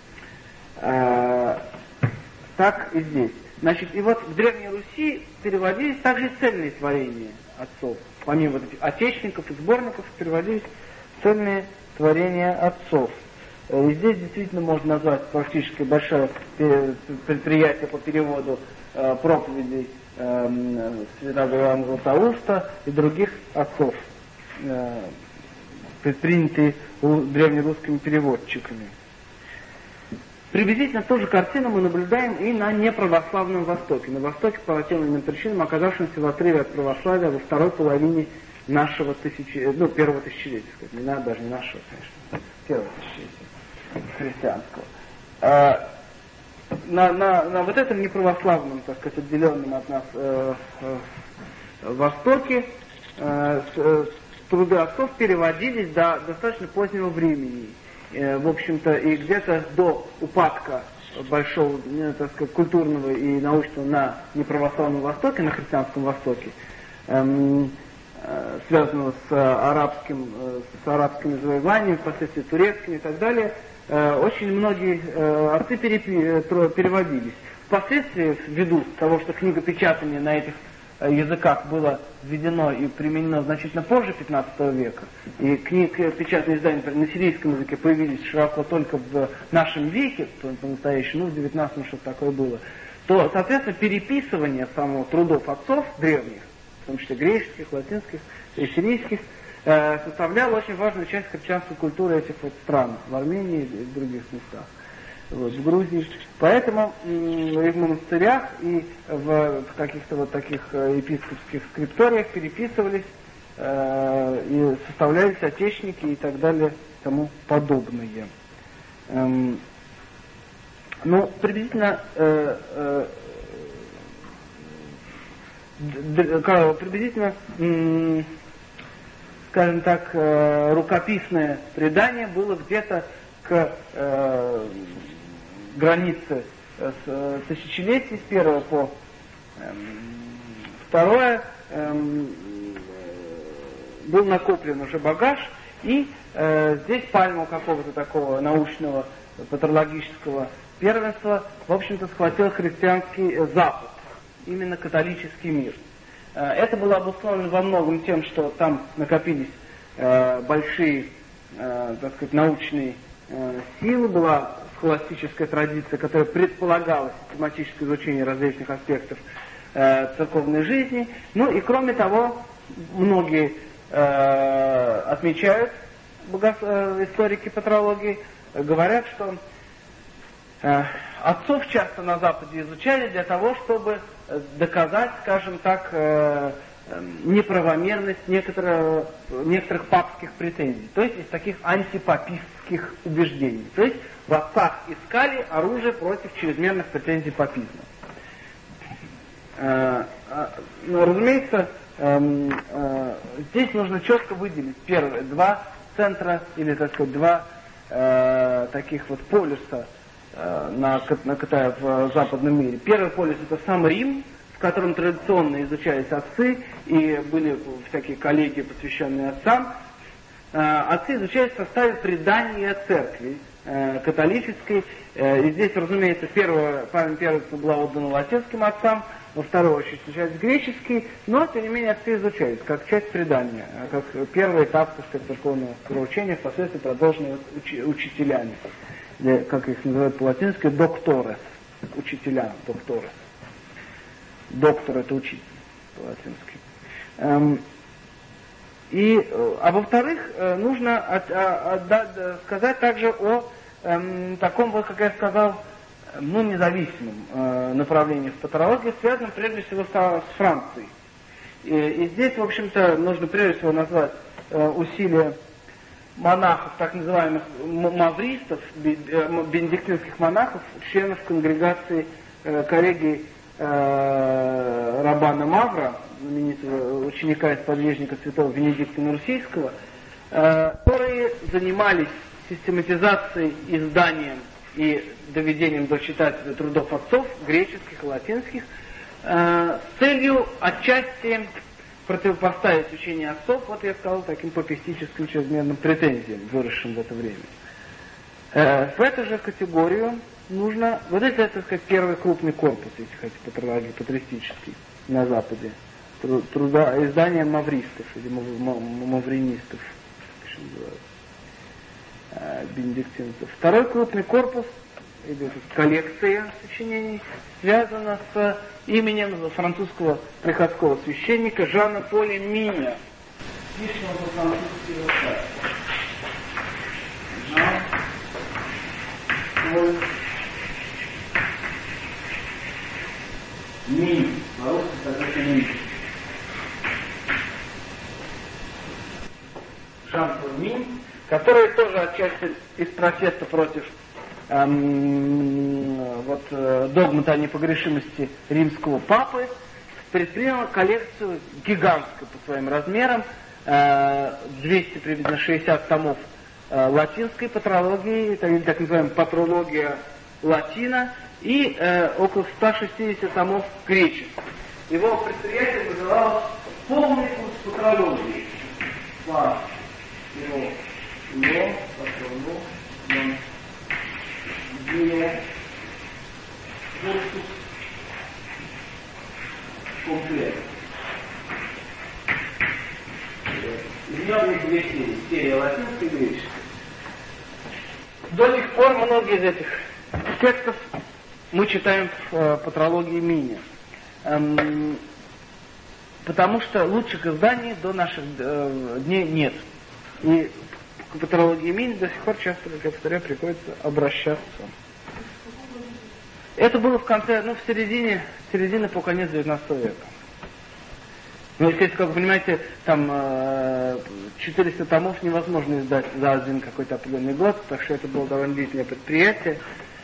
Speaker 1: Э, Так и здесь. Значит, и вот в Древней Руси переводились также цельные творения отцов. Помимо вот этих отечников и сборников переводились цельные творения отцов. И здесь действительно можно назвать практически большое предприятие по переводу э, проповедей э, святого Иоанна Златоуста и других отцов, э, предпринятые древнерусскими переводчиками. Приблизительно ту же картину мы наблюдаем и на неправославном Востоке. На Востоке по тем или иным причинам, оказавшимся в отрыве от православия во второй половине нашего тысячи, ну, первого тысячелетия, сказать, не надо, даже не нашего, конечно, первого тысячелетия христианского. А, на, на, на вот этом неправославном, так сказать, отделенном от нас э, э, Востоке э, э, труды отцов переводились до достаточно позднего времени. В общем-то, и где-то до упадка большого, так сказать, культурного и научного на неправославном Востоке, на христианском Востоке, эм, э, связанного с арабским, с арабскими завоеваниями, впоследствии турецкими и так далее, э, очень многие э, отцы перепи, переводились. Впоследствии, ввиду того, что книгопечатание на этих языках было введено и применено значительно позже пятнадцатого века, и книг, печатные издания на сирийском языке появились широко только в нашем веке, по-настоящему, ну, в девятнадцатом что-то такое было, то, соответственно, переписывание самого трудов отцов древних, в том числе греческих, латинских и сирийских, э, составляло очень важную часть христианской культуры этих вот стран, в Армении и в других местах, вот, в Грузии. Поэтому м- и в монастырях, и в каких-то вот таких епископских скрипториях переписывались э, и составлялись отечники и так далее, и тому подобное. Эм, ну, приблизительно э, э, приблизительно, скажем так, рукописное предание было где-то к э, границе с тысячелетий, с первого по э, второе, э, был накоплен уже багаж, и э, здесь пальму какого-то такого научного, патрологического первенства, в общем-то, схватил христианский Запад, именно католический мир. Это было обусловлено во многом тем, что там накопились э, большие, э, так сказать, научные э, силы, была схоластическая традиция, которая предполагала систематическое изучение различных аспектов э, церковной жизни. Ну и кроме того, многие э, отмечают, богос... э, историки патрологии, э, говорят, что э, отцов часто на Западе изучали для того, чтобы доказать, скажем так, э, э, неправомерность некоторых, некоторых папских претензий. То есть из таких антипапистских убеждений. То есть в отцах искали оружие против чрезмерных претензий папизма. Э, э, но, разумеется, э, э, здесь нужно четко выделить первые два центра, или, так сказать, два э, таких вот полюса На, на, на, в западном мире. Первый полюс — это сам Рим, в котором традиционно изучались отцы, и были всякие коллегии, посвященные отцам. Отцы изучались в составе предания церкви католической. И здесь, разумеется, первое, память первенства была отдана латинским отцам, во вторую очередь изучались греческие, но, тем не менее, отцы изучались как часть предания, как первый этап, так сказать, церковного вероучения, впоследствии продолженного уч- учителями. Как их называют по-латински, докторес, учителя, докторес. Доктор — это учитель по-латински. Эм, и, а во-вторых, нужно от, от, от, сказать также о эм, таком, вот, как я сказал, ну, независимом э, направлении в патрологии, связанном прежде всего с, с Францией. И, и здесь, в общем-то, нужно прежде всего назвать э, усилия монахов, так называемых мавристов, бенедиктинских монахов, членов конгрегации э, коллегии э, Раббана Мавра, знаменитого ученика и сподвижника святого Венедикта Нурсийского, э, которые занимались систематизацией, изданием и доведением до читателя трудов отцов, греческих и латинских, э, с целью отчасти противопоставить учение отцов, вот я сказал, таким папистическим чрезмерным претензиям, выросшим в это время. Э, в эту же категорию нужно, вот это, так сказать, первый крупный корпус, если хотите, патрологии патристический на Западе, труда, издание мавристов или мавринистов, как называют, э, бенедиктинцев. Второй крупный корпус, или коллекция сочинений, связана с именем французского приходского священника Жана Поля Миня. Пишем по-французски вот так. Жан Поль Минь. По-русски так Минь. Жан Поль Минь, который тоже отчасти из протеста против вот, догмата о непогрешимости римского папы, предприняла коллекцию гигантскую по своим размерам, двести, приблизительно шестьдесят томов латинской патрологии, или так называемая патрология латина, и около ста шестидесяти томов греческих. Его предприятие называлось «Полный курс патрологии». Его, его, патрология. Где курсус комплект. Из него есть две серии. Серия латинская и греческая. До сих пор многие из этих текстов мы читаем в э, патрологии Мине. Эм, потому что лучших изданий до наших э, дней нет. И к патрологии Мине до сих пор часто, как я повторяю, приходится обращаться. Это было в конце, ну, в середине, середины по конец девятнадцатого века. Ну, естественно, как вы понимаете, там э, четыреста томов невозможно издать за один какой-то определенный год, так что это было довольно длительное предприятие.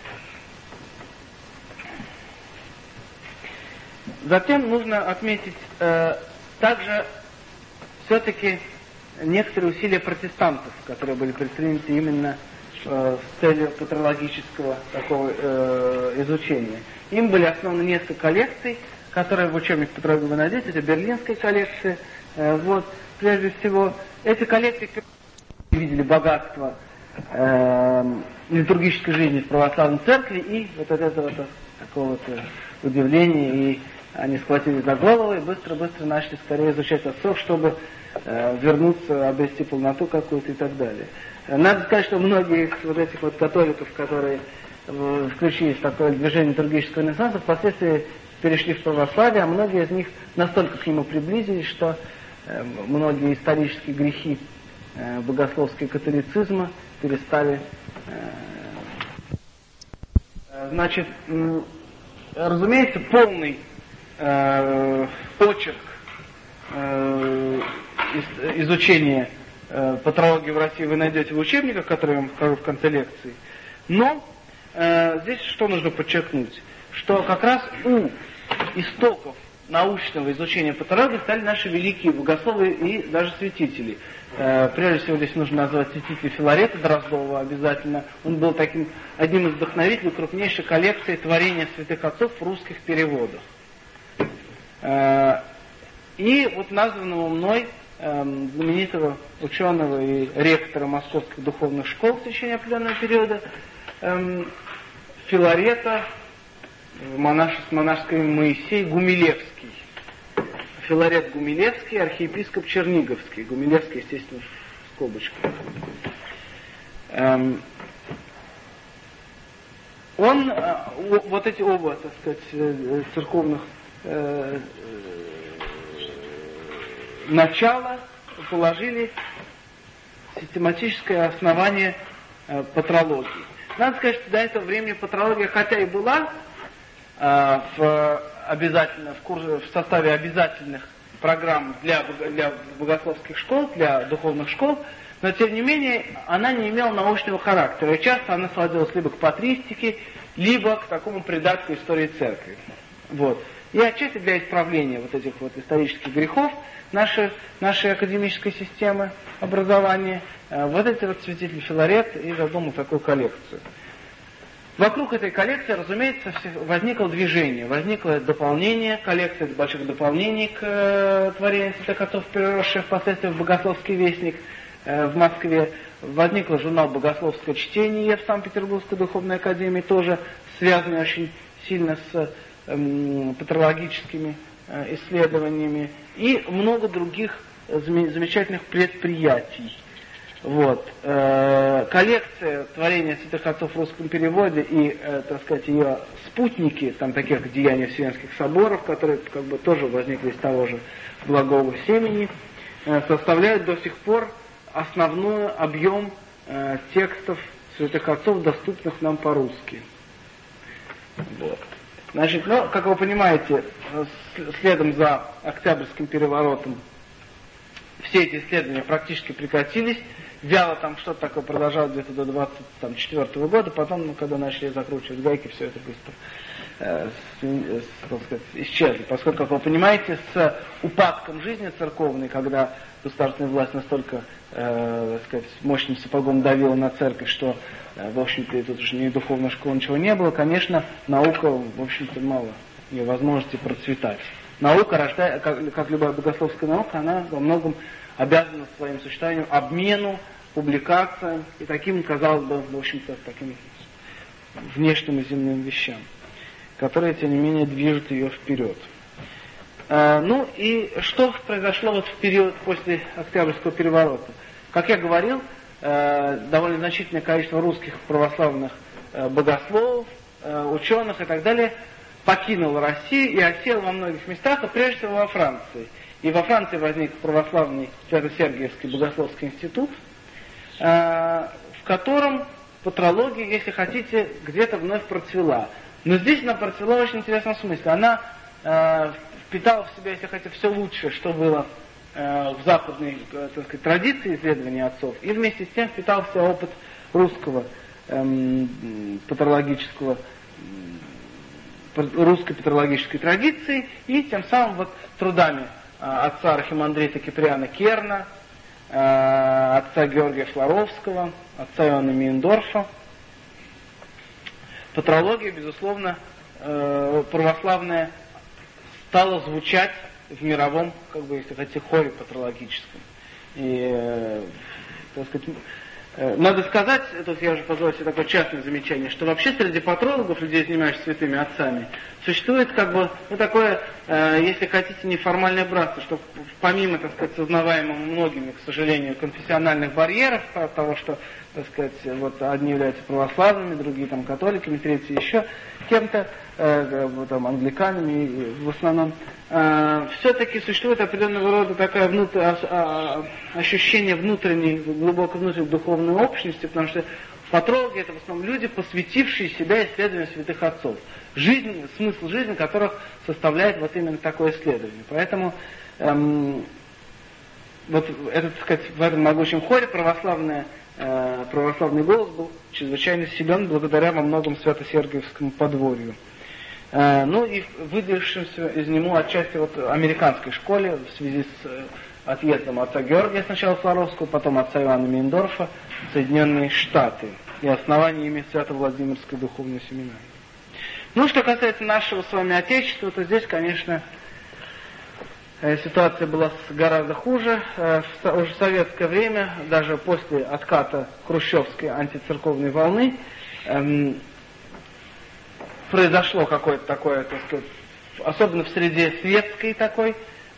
Speaker 1: Затем нужно отметить э, также все-таки некоторые усилия протестантов, которые были предприняты именно э, с целью патрологического такого э, изучения. Им были основаны несколько коллекций, которые в учебник патрологии вы найдете, это берлинская коллекция. Э, вот, прежде всего, эти коллекции видели богатство э, литургической жизни в православной церкви и вот от этого такого вот удивления, и они схватились за голову и быстро-быстро начали скорее изучать отцов, чтобы э, вернуться, обрести полноту какую-то и так далее. Надо сказать, что многие из вот этих вот католиков, которые э, включились в такое движение литургического ренессанса, впоследствии перешли в православие, а многие из них настолько к нему приблизились, что э, многие исторические грехи э, богословского католицизма перестали. Э, значит, э, разумеется, полный э, очерк э, из, изучения э, патрологии в России вы найдете в учебниках, которые я вам покажу в конце лекции. Но э, здесь что нужно подчеркнуть? Что как раз у истоков научного изучения патрологии стали наши великие богословы и даже святители. Э, прежде всего здесь нужно назвать святителя Филарета Дроздова обязательно. Он был таким одним из вдохновителей крупнейшей коллекции творения святых отцов в русских переводах. Э, и вот названного мной э, знаменитого ученого и ректора московских духовных школ в течение определенного периода э, Филарета, монаш, с монашеским Моисей Гумилевский. Филарет Гумилевский, архиепископ Черниговский. Гумилевский, естественно, в скобочках. Эм, он, э, вот эти оба, так сказать, церковных э, э, начала положили систематическое основание э, патрологии. Надо сказать, что до этого времени патрология, хотя и была э, в, обязательно, в, курсе, в составе обязательных программ для, для богословских школ, для духовных школ, но тем не менее она не имела научного характера. И часто она сводилась либо к патристике, либо к такому придатку истории церкви. Вот. И отчасти для исправления вот этих вот исторических грехов нашей, нашей академической системы образования, э, вот эти вот святитель Филарет и задумал такую коллекцию. Вокруг этой коллекции, разумеется, возникло движение, возникло дополнение, коллекция больших дополнений к э, творению святых отцов, переросшее впоследствии в Богословский вестник э, в Москве. Возник журнал «Богословское чтение» в Санкт-Петербургской духовной академии, тоже связанный очень сильно с э, патрологическими э, исследованиями, и много других э, замечательных предприятий. Вот. Э, коллекция творения святых отцов в русском переводе и, э, так сказать, ее спутники, там такие как деяния Вселенских соборов, которые как бы тоже возникли из того же благого семени, э, составляют до сих пор основной объем э, текстов святых отцов, доступных нам по-русски. Вот. Значит, ну, как вы понимаете, следом за Октябрьским переворотом все эти исследования практически прекратились. Вяло там что-то такое продолжалось где-то до двадцать четвёртого года, потом, ну, когда начали закручивать гайки, все это быстро э, с, с, так сказать, исчезли. Поскольку, как вы понимаете, с упадком жизни церковной, когда государственная власть настолько, э, так сказать, мощным сапогом давила на церковь, что, э, в общем-то, тут уже ни духовной школы, ничего не было, конечно, наука, в общем-то, мало ее возможности процветать. Наука, рождает, как, как любая богословская наука, она во многом обязана своим существованием обмену, публикациям и таким, казалось бы, в общем-то, таким внешним и земным вещам, которые, тем не менее, движут ее вперед. А, ну и что произошло вот в период после Октябрьского переворота? Как я говорил, э, довольно значительное количество русских православных э, богословов, э, ученых и так далее, покинул Россию и осел во многих местах, и прежде всего во Франции. И во Франции возник православный Свято-Сергиевский богословский институт, э, в котором патрология, если хотите, где-то вновь процвела. Но здесь она процвела в очень интересном смысле. Она э, впитала в себя, если хотите, все лучшее, что было э, в западной, э, так сказать, традиции исследования отцов, и вместе с тем впитал в себя опыт русского э, патрологического, э, русской патрологической традиции, и тем самым вот трудами э, отца архимандрита Киприана Керна, э, отца Георгия Флоровского, отца Иоанна Мейндорфа. Патрология, безусловно, э, православная, стала звучать в мировом, как бы, если хотите, хоре патрологическом. И, э, так сказать, э, надо сказать, тут я уже позволю себе такое частное замечание, что вообще среди патрологов, людей, занимающихся святыми отцами, существует, как бы, ну, такое, э, если хотите, неформальное братство, что помимо, так сказать, сознаваемого многими, к сожалению, конфессиональных барьеров, от того, что, так сказать, вот одни являются православными, другие там католиками, третьи еще кем-то, э, там, англиканами в основном, э, все-таки существует определенного рода такое внутр... ощущение внутренней, глубоко внутренней духовной общности, потому что патрологи — это в основном люди, посвятившие себя исследованию святых отцов. Жизнь, смысл жизни которых составляет вот именно такое исследование. Поэтому эм, вот этот, так сказать, в этом могучем хоре православная э, православный голос был чрезвычайно силен благодаря во многом Свято-Сергиевскому подворью. Э, ну и выделившимся из него отчасти вот американской школе в связи с э, отъездом отца Георгия сначала Флоровского, потом отца Иоанна Мейндорфа в Соединенные Штаты и основаниями Свято-Владимирской духовной семинарии. Ну, что касается нашего с вами Отечества, то здесь, конечно, ситуация была гораздо хуже. Уже в советское время, даже после отката хрущевской антицерковной волны, эм, произошло какое-то такое, так сказать, особенно в среде светской такой,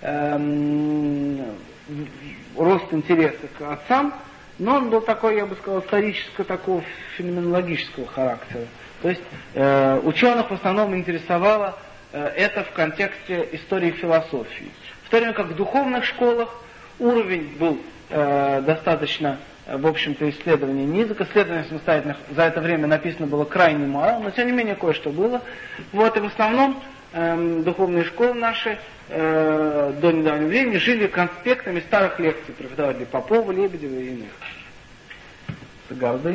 Speaker 1: эм, рост интереса к отцам, но он был такой, я бы сказал, исторического, такого феноменологического характера. То есть э, ученых в основном интересовало э, это в контексте истории философии. В то время как в духовных школах уровень был э, достаточно, э, в общем-то, исследований низок, исследований самостоятельных за это время написано было крайне мало, но тем не менее кое-что было. Вот, и в основном э, духовные школы наши э, до недавнего времени жили конспектами старых лекций преподавателей Попова, Лебедева и иных. Гарды.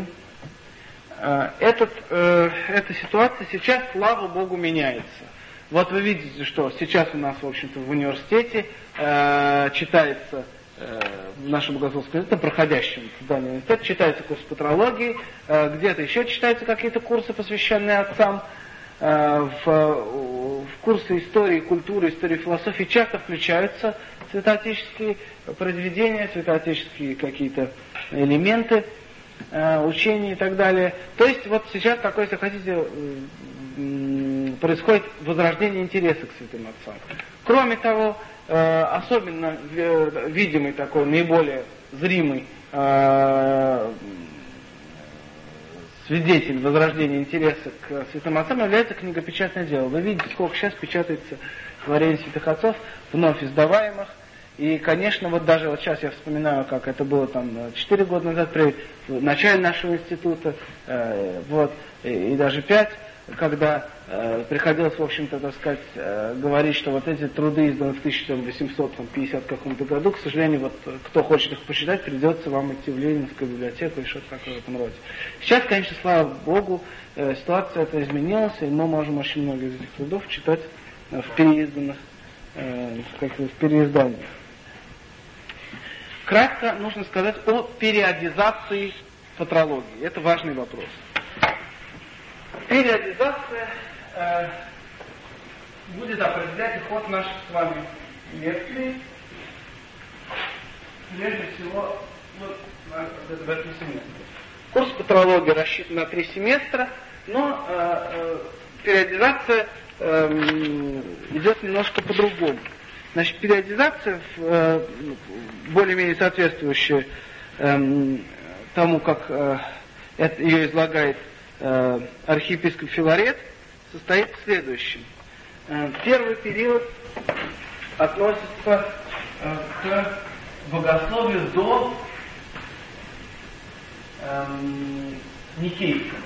Speaker 1: Этот, э, эта ситуация сейчас, слава Богу, меняется. Вот вы видите, что сейчас у нас, в общем-то, в университете э, читается, э, в нашем богословском институте, проходящем в данном университете, читается курс патрологии, э, где-то еще читаются какие-то курсы, посвященные отцам. Э, в, в курсы истории, культуры, истории философии часто включаются святоотеческие произведения, святоотеческие какие-то элементы учений и так далее. То есть вот сейчас такое, если хотите, происходит возрождение интереса к святым отцам. Кроме того, особенно видимый такой, наиболее зримый свидетель возрождения интереса к святым отцам является книгопечатное дело. Вы видите, сколько сейчас печатается творений святых отцов, вновь издаваемых. И, конечно, вот даже вот сейчас я вспоминаю, как это было там четыре года назад, при начале нашего института, э, вот, и, и даже пять, когда э, приходилось, в общем-то, так сказать, э, говорить, что вот эти труды изданы в тысяча восемьсот пятидесятом каком-то году, к сожалению, вот кто хочет их почитать, придется вам идти в Ленинскую библиотеку и что-то такое в этом роде. Сейчас, конечно, слава Богу, э, ситуация эта изменилась, и мы можем очень много из этих трудов читать э, в переизданных, э, как в переизданиях. Кратко нужно сказать о периодизации патрологии. Это важный вопрос. Периодизация э, будет определять ход наших с вами лекций. Прежде всего, вот, в этом семестре. Курс патрологии рассчитан на три семестра, но э, э, периодизация э, идет немножко по-другому. Значит, периодизация, э, более-менее соответствующая э, тому, как э, это, ее излагает э, архиепископ Филарет, состоит в следующем. Э, первый период относится э, к богословию до э, Никейского.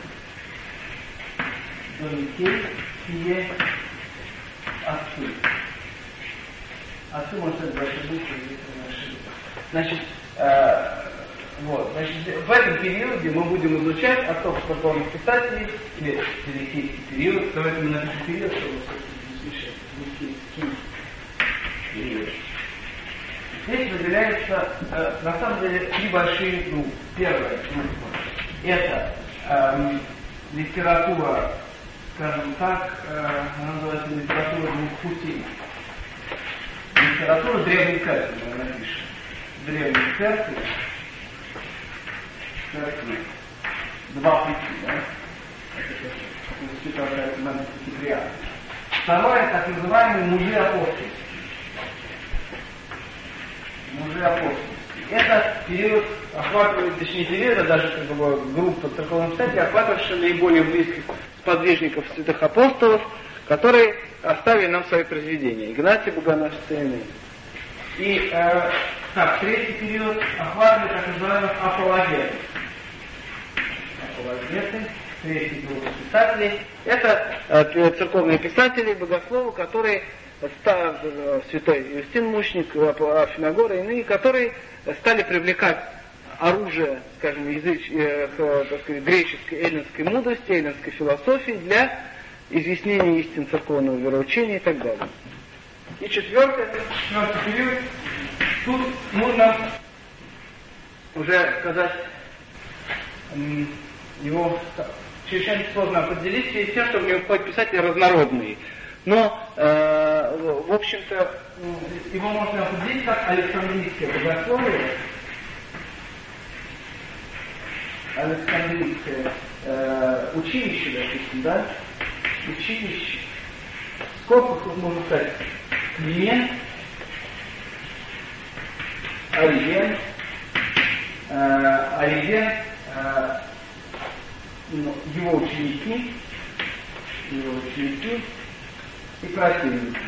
Speaker 1: До Никейские отцы. Отцы, может быть, ваши буквы, если не ошибаюсь. Значит, э, вот, значит, в этом периоде мы будем изучать отцов церковных писателей, или Никейский период. Давайте мы напишем период, чтобы не смешать. Никейский период. Здесь выделяется, э, на самом деле, три большие группы. Первая группа – это э, литература, скажем так, э, она называется литература двух путей. Литература древней церкви, мы напишем. Древней церкви. Церкви. Два пути, да? Это Киприан. Второе, так называемые мужи апостольские. Мужи апостольские. Это период охватывает, точнее период, а даже как бы группа церковных писателей, охватывающая наиболее близких сподвижников святых апостолов, которые оставили нам свои произведения. Игнатий, Богоносец и иные. И э, так, третий период охватывает так называемых апологетов. Апологеты, третий группа писателей. Это э, церковные писатели, богословы, которые стали, э, святой Юстин Мученик, Афиногор и иные, которые стали привлекать оружие, скажем, языч, э, э, так сказать, греческой, эллинской мудрости, эллинской философии для изъяснение истин церковного вероучения и так далее. И четвертый, четвертый период, тут нужно уже сказать, его чрезвычайно сложно определить, в связи с тем, что в него входят писатели разнородные. Но, э, в общем-то, его можно определить как Александрийское богословие, Александрийское э, училище, допустим, да? Училище. Сколько тут можно сказать? Климент, Ориген, э, Ориген, э, его ученики, его ученики и противники.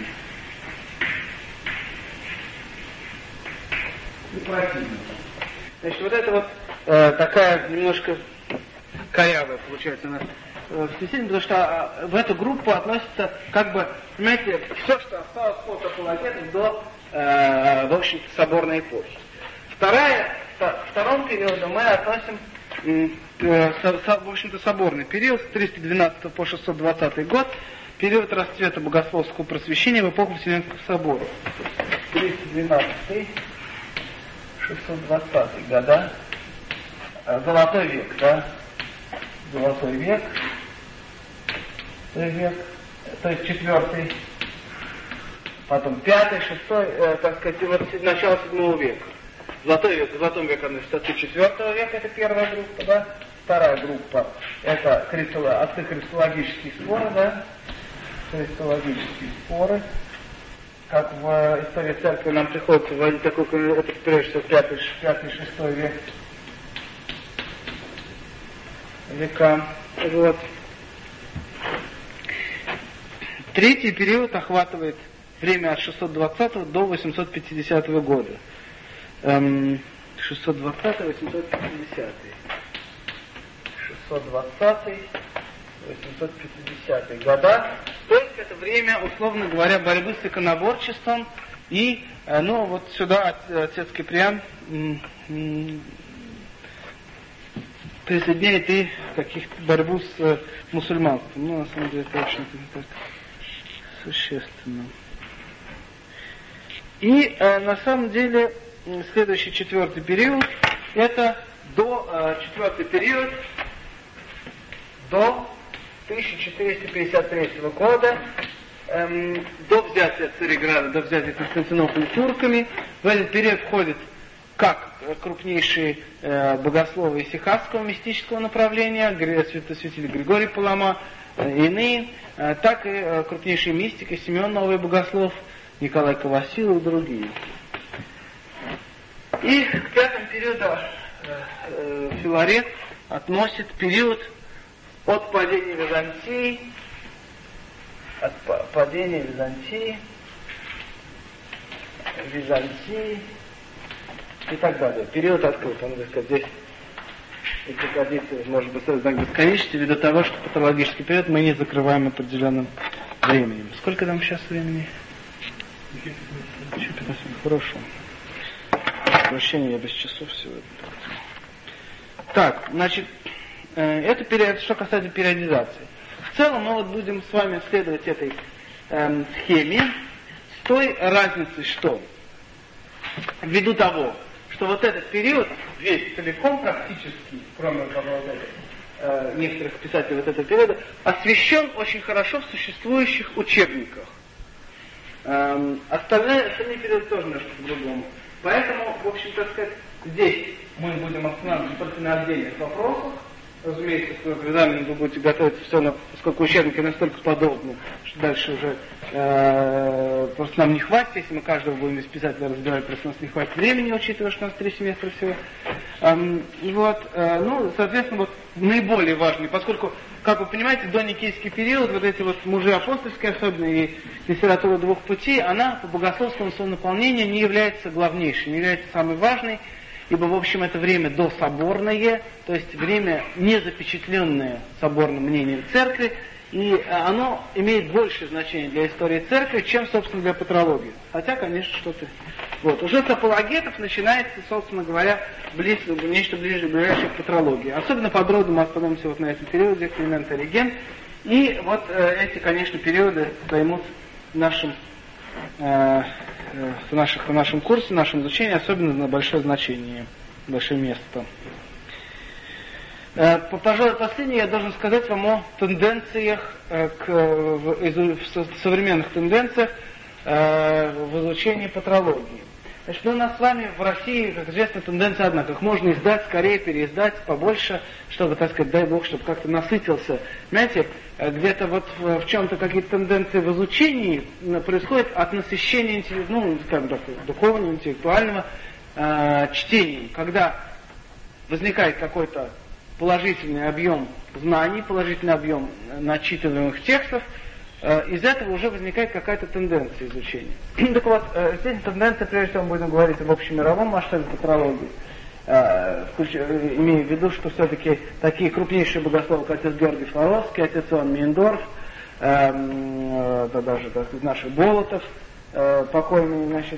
Speaker 1: И противники. Значит, вот это вот э, такая немножко корявая получается у нас специально, потому что в эту группу относится, как бы, понимаете, все, что осталось от апологетов до, э, в общем-то, соборной эпохи. Вторая, втором периоде мы относим, э, со, в общем-то, соборный период с триста двенадцатого по шестьсот двадцатый год, период расцвета богословского просвещения в эпоху Вселенского собора. триста двенадцатый шестьсот двадцатый года, золотой век, да? Золотой век, век, то есть четвертый, потом пятый, шестой, э, так сказать, вот начало седьмого века. Золотой век, в золотом веке относится отцы четвертого века, это первая группа, да. Вторая группа, это христолог, отцы христологические споры, да. Христологические споры. Как в истории церкви нам приходится вводить такой, это прежде всего пятый, пятый, шестой век. Века. Вот. Третий период охватывает время от шестьсот двадцатого до восемьсот пятидесятого года. Эм, шестьсот двадцатый восемьсот пятидесятый. шестьсот двадцатый восемьсот пятидесятый года. То есть это время, условно говоря, борьбы с иконоборчеством. И, э, ну, вот сюда отец Киприан м- м- присоединяет и каких-то борьбу с э, мусульманством. Ну, на самом деле, это очень так существенно. И э, на самом деле следующий четвертый период, это до э, четвертый период до тысяча четыреста пятьдесят третьего года, эм, до взятия Цареграда, до взятия Константинополя турками. В этот период входит как крупнейшие э, богословы исихасского мистического направления, святитель Григорий Палама, э, иные, э, так и э, крупнейшие мистики, Симеон Новый Богослов, Николай Ковасилов и другие. И к пятому периоду э, э, Филарет относит период от падения Византии, от падения Византии, Византии и так далее. Период открыт. Он, так сказать, здесь эти позиции может быть знак бесконечности, ввиду того, что патологический период мы не закрываем определенным временем. Сколько там сейчас времени? Еще пятнадцать минут. Хорошо. Прощение, я без часов сегодня. Так, значит, это период, что касается периодизации. В целом мы вот будем с вами следовать этой эм, схеме с той разницей, что ввиду того, что вот этот период весь целиком практически, кроме вот этих, э, некоторых писателей вот этого периода, освещен очень хорошо в существующих учебниках. Эм, остальные, остальные периоды тоже немножко по-другому. Поэтому, в общем, так сказать, здесь мы будем останавливаться только на отдельных вопросах. Разумеется, в экзамене вы будете готовиться все, на, поскольку учебники настолько подробны, что дальше уже э, просто нам не хватит, если мы каждого будем из писателя разбирать, просто у нас не хватит времени, учитывая, что у нас три семестра всего. Эм, и вот, э, ну, соответственно, вот наиболее важный, поскольку, как вы понимаете, доникейский период, вот эти вот мужи апостольские, особенно и литература двух путей, она по богословскому своему наполнению не является главнейшей, не является самой важной, ибо, в общем, это время дособорное, то есть время, не запечатленное соборным мнением церкви, и оно имеет большее значение для истории церкви, чем, собственно, для патрологии. Хотя, конечно, что-то... Вот. Уже с апологетов начинается, собственно говоря, близ... нечто ближе, ближайшее к патрологии. Особенно подробно мы остановимся вот на этом периоде, Климент Ориген. И вот э, эти, конечно, периоды займут нашим... Э, В, наших, в нашем курсе, в нашем изучении особенно на большое значение, большое место. Э, пожалуй, последнее я должен сказать вам о тенденциях, э, к, в, в, в современных тенденциях э, в изучении патрологии. Значит, ну, у нас с вами в России, как известно, тенденция одна, как можно издать, скорее переиздать, побольше, чтобы, так сказать, дай Бог, чтобы как-то насытился. Понимаете, где-то вот в, в чем-то какие-то тенденции в изучении происходят от насыщения, ну, скажем так, духовного, интеллектуального э, чтением, когда возникает какой-то положительный объем знаний, положительный объем начитываемых текстов, из этого уже возникает какая-то тенденция изучения. Так вот, здесь тенденция, прежде всего, мы будем говорить об общемировом масштабе патрологии, имея в виду, что все-таки такие крупнейшие богословы, как отец Георгий Флоровский, отец Иоанн Мейндорф, да даже, так сказать, наши Болотов, покойный, значит,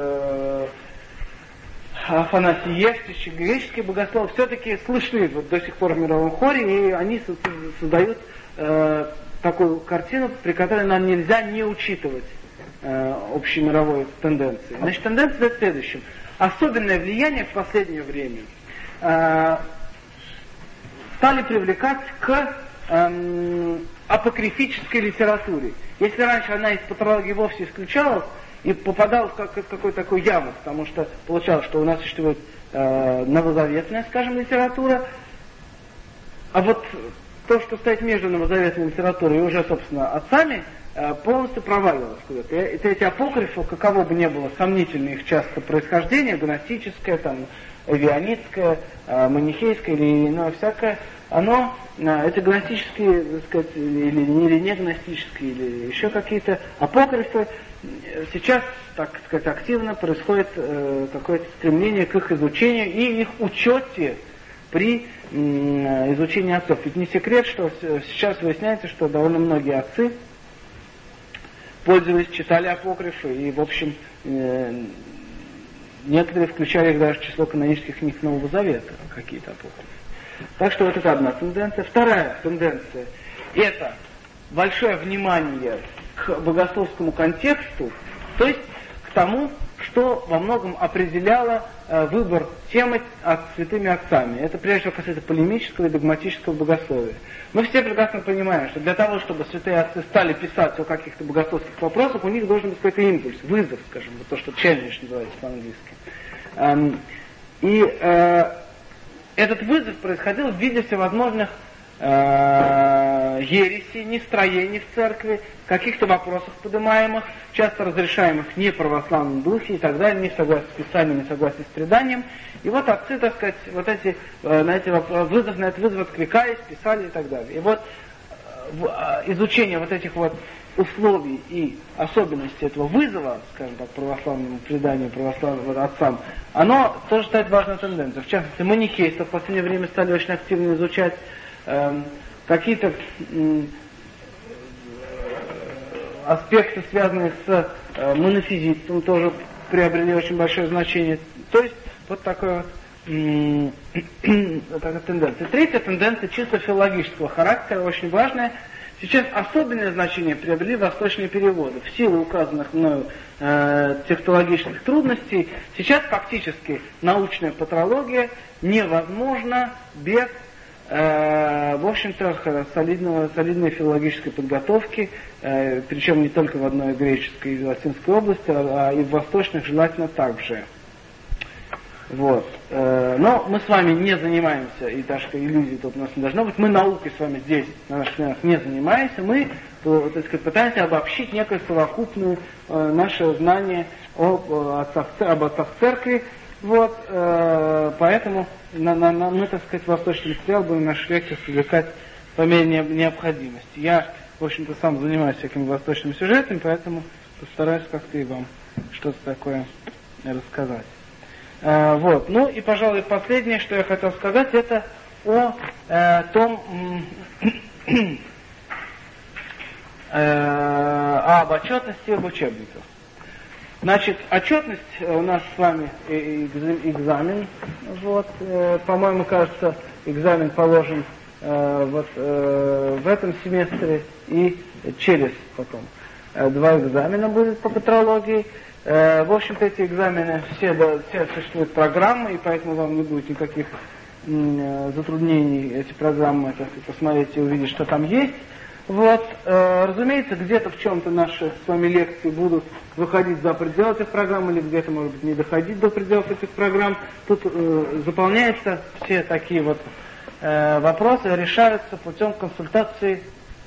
Speaker 1: Афанасий Евстич, греческие богословы, все-таки слышны вот до сих пор в мировом хоре, и они создают такую картину, при которой нам нельзя не учитывать э, общемировой тенденции. Значит, тенденция в следующем. Особенное влияние в последнее время э, стали привлекать к э, апокрифической литературе. Если раньше она из патрологии вовсе исключалась и попадалась в как, какую-то такую яму, потому что получалось, что у нас существует э, новозаветная, скажем, литература, а вот то, что стоит между новозаветной литературой и уже, собственно, отцами, полностью проваливалось куда-то. Это эти апокрифы, каково бы ни было сомнительно их часто происхождение, гностическое, там, авионитское, манихейское или иное всякое, оно, эти гностические, так сказать, или, или не гностические, или еще какие-то апокрифы, сейчас, так сказать, активно происходит э, какое-то стремление к их изучению и их учете при изучение отцов. Ведь не секрет, что сейчас выясняется, что довольно многие отцы пользовались, читали апокрифы, и, в общем, э, некоторые включали их даже в число канонических книг Нового Завета, какие-то апокрифы. Так что вот это одна тенденция. Вторая тенденция – это большое внимание к богословскому контексту, то есть к тому, что во многом определяло э, выбор темы от святыми отцами. Это прежде всего касается полемического и догматического богословия. Мы все прекрасно понимаем, что для того, чтобы святые отцы стали писать о каких-то богословских вопросах, у них должен быть какой-то импульс, вызов, скажем, вот то, что challenge называется по-английски. Эм, и э, этот вызов происходил в виде всевозможных э, ересей, нестроений в церкви, каких-то вопросах поднимаемых, часто разрешаемых в неправославном духе и так далее, не в согласии с Писанием, не в согласии с преданием. И вот отцы, так сказать, вот эти, на эти вызов, на этот вызов откликались, писали и так далее. И вот изучение вот этих вот условий и особенностей этого вызова, скажем так, православному преданию, православным отцам, оно тоже стает важной тенденцией. В частности, манихейцев в последнее время стали очень активно изучать, э, какие-то э, аспекты, связанные с э, монофизитством, тоже приобрели очень большое значение. То есть, вот такое э, такая тенденция. Третья тенденция чисто филологического характера, очень важная. Сейчас особенное значение приобрели восточные переводы. В силу указанных мною э, технологических трудностей, сейчас фактически научная патрология невозможна без, э, в общем-то, солидного, солидной филологической подготовки, э, причем не только в одной греческой и латинской области, а, а и в восточных желательно также. Вот. Но мы с вами не занимаемся, и даже иллюзий тут у нас не должно быть, мы наукой с вами здесь, на наших семинарах, не занимаемся, мы, так сказать, пытаемся обобщить некое совокупное наше знание об отцах, об отцах церкви, вот, поэтому на, на, на, мы, так сказать, восточный материал будем в наших лекциях извлекать по мере необходимости. Я, в общем-то, сам занимаюсь всякими восточными сюжетами, поэтому постараюсь как-то и вам что-то такое рассказать. Uh, вот. Ну и, пожалуй, последнее, что я хотел сказать, это о э, том, э, об отчетности об учебниках. Значит, отчетность у нас с вами экзамен, вот, э, по-моему, кажется, экзамен положен э, вот, э, в этом семестре и через потом. Э, два экзамена будет по патрологии. В общем-то, эти экзамены, все, да, все существуют программы, и поэтому вам не будет никаких м, затруднений эти программы, так сказать, посмотреть и увидеть, что там есть. Вот, э, разумеется, где-то в чем-то наши с вами лекции будут выходить за пределы этих программ, или где-то, может быть, не доходить до пределов этих программ. Тут э, заполняются все такие вот э, вопросы, решаются путем консультации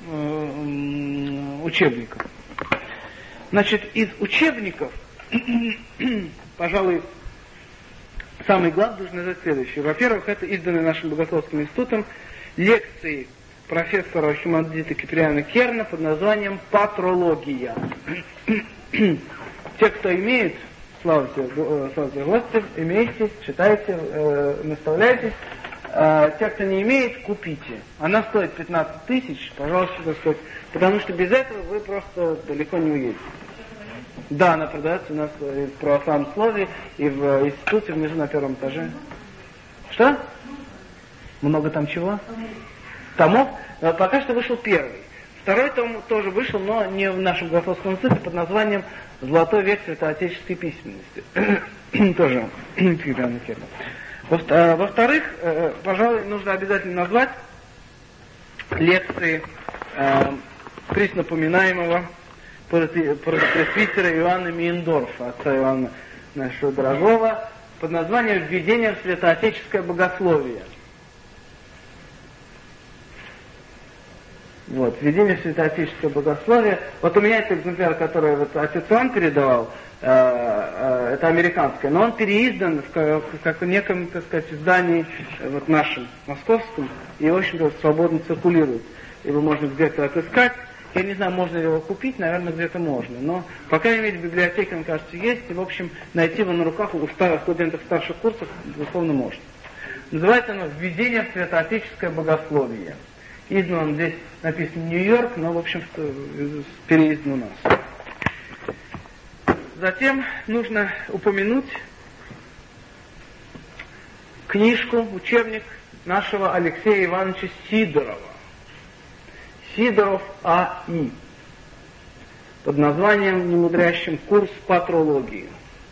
Speaker 1: э, учебников. Значит, из учебников, пожалуй, самый главный должен сказать следующее. Во-первых, это изданные нашим Богословским институтом лекции профессора Химандрита Киприана Керна под названием «Патрология». Те, кто имеет, слава тебе, слава тебе, Господи, имейте, читайте, э, наставляйтесь. Э, те, кто не имеет, купите. Она стоит пятнадцать тысяч, пожалуйста, так сказать, потому что без этого вы просто далеко не уедете. Да, она продается у нас в православном слове и в институте внизу на первом этаже. Что? Много там чего? Томов? Пока что вышел первый. Второй том тоже вышел, но не в нашем Богословском институте, под названием «Золотой век святоотеческой письменности». Тоже Киприана Керна. Во-вторых, пожалуй, нужно обязательно назвать лекции присно поминаемого пресвитера Иоанна Мейндорфа, отца Иоанна нашего дорогого, под названием «Введение в святоотеческое богословие». Вот, «Введение в святоотеческое богословие». Вот у меня это экземпляр, который вот отец Иоанн передавал, э, э, это американское, но он переиздан в, в, как в неком, так сказать, издании вот нашем, московском, и, в общем-то, свободно циркулирует. Его можно где-то отыскать. Я не знаю, можно ли его купить, наверное, где-то можно. Но, по крайней мере, в библиотеке, мне кажется, есть. И, в общем, найти его на руках у студентов старших курсов, безусловно, можно. Называется оно «Введение в святоотеческое богословие». Издан он здесь написан Нью-Йорк, но, в общем-то, переиздан у нас. Затем нужно упомянуть книжку, учебник нашего Алексея Ивановича Сидорова. Сидоров А И под названием немудрящим «Курс патрологии».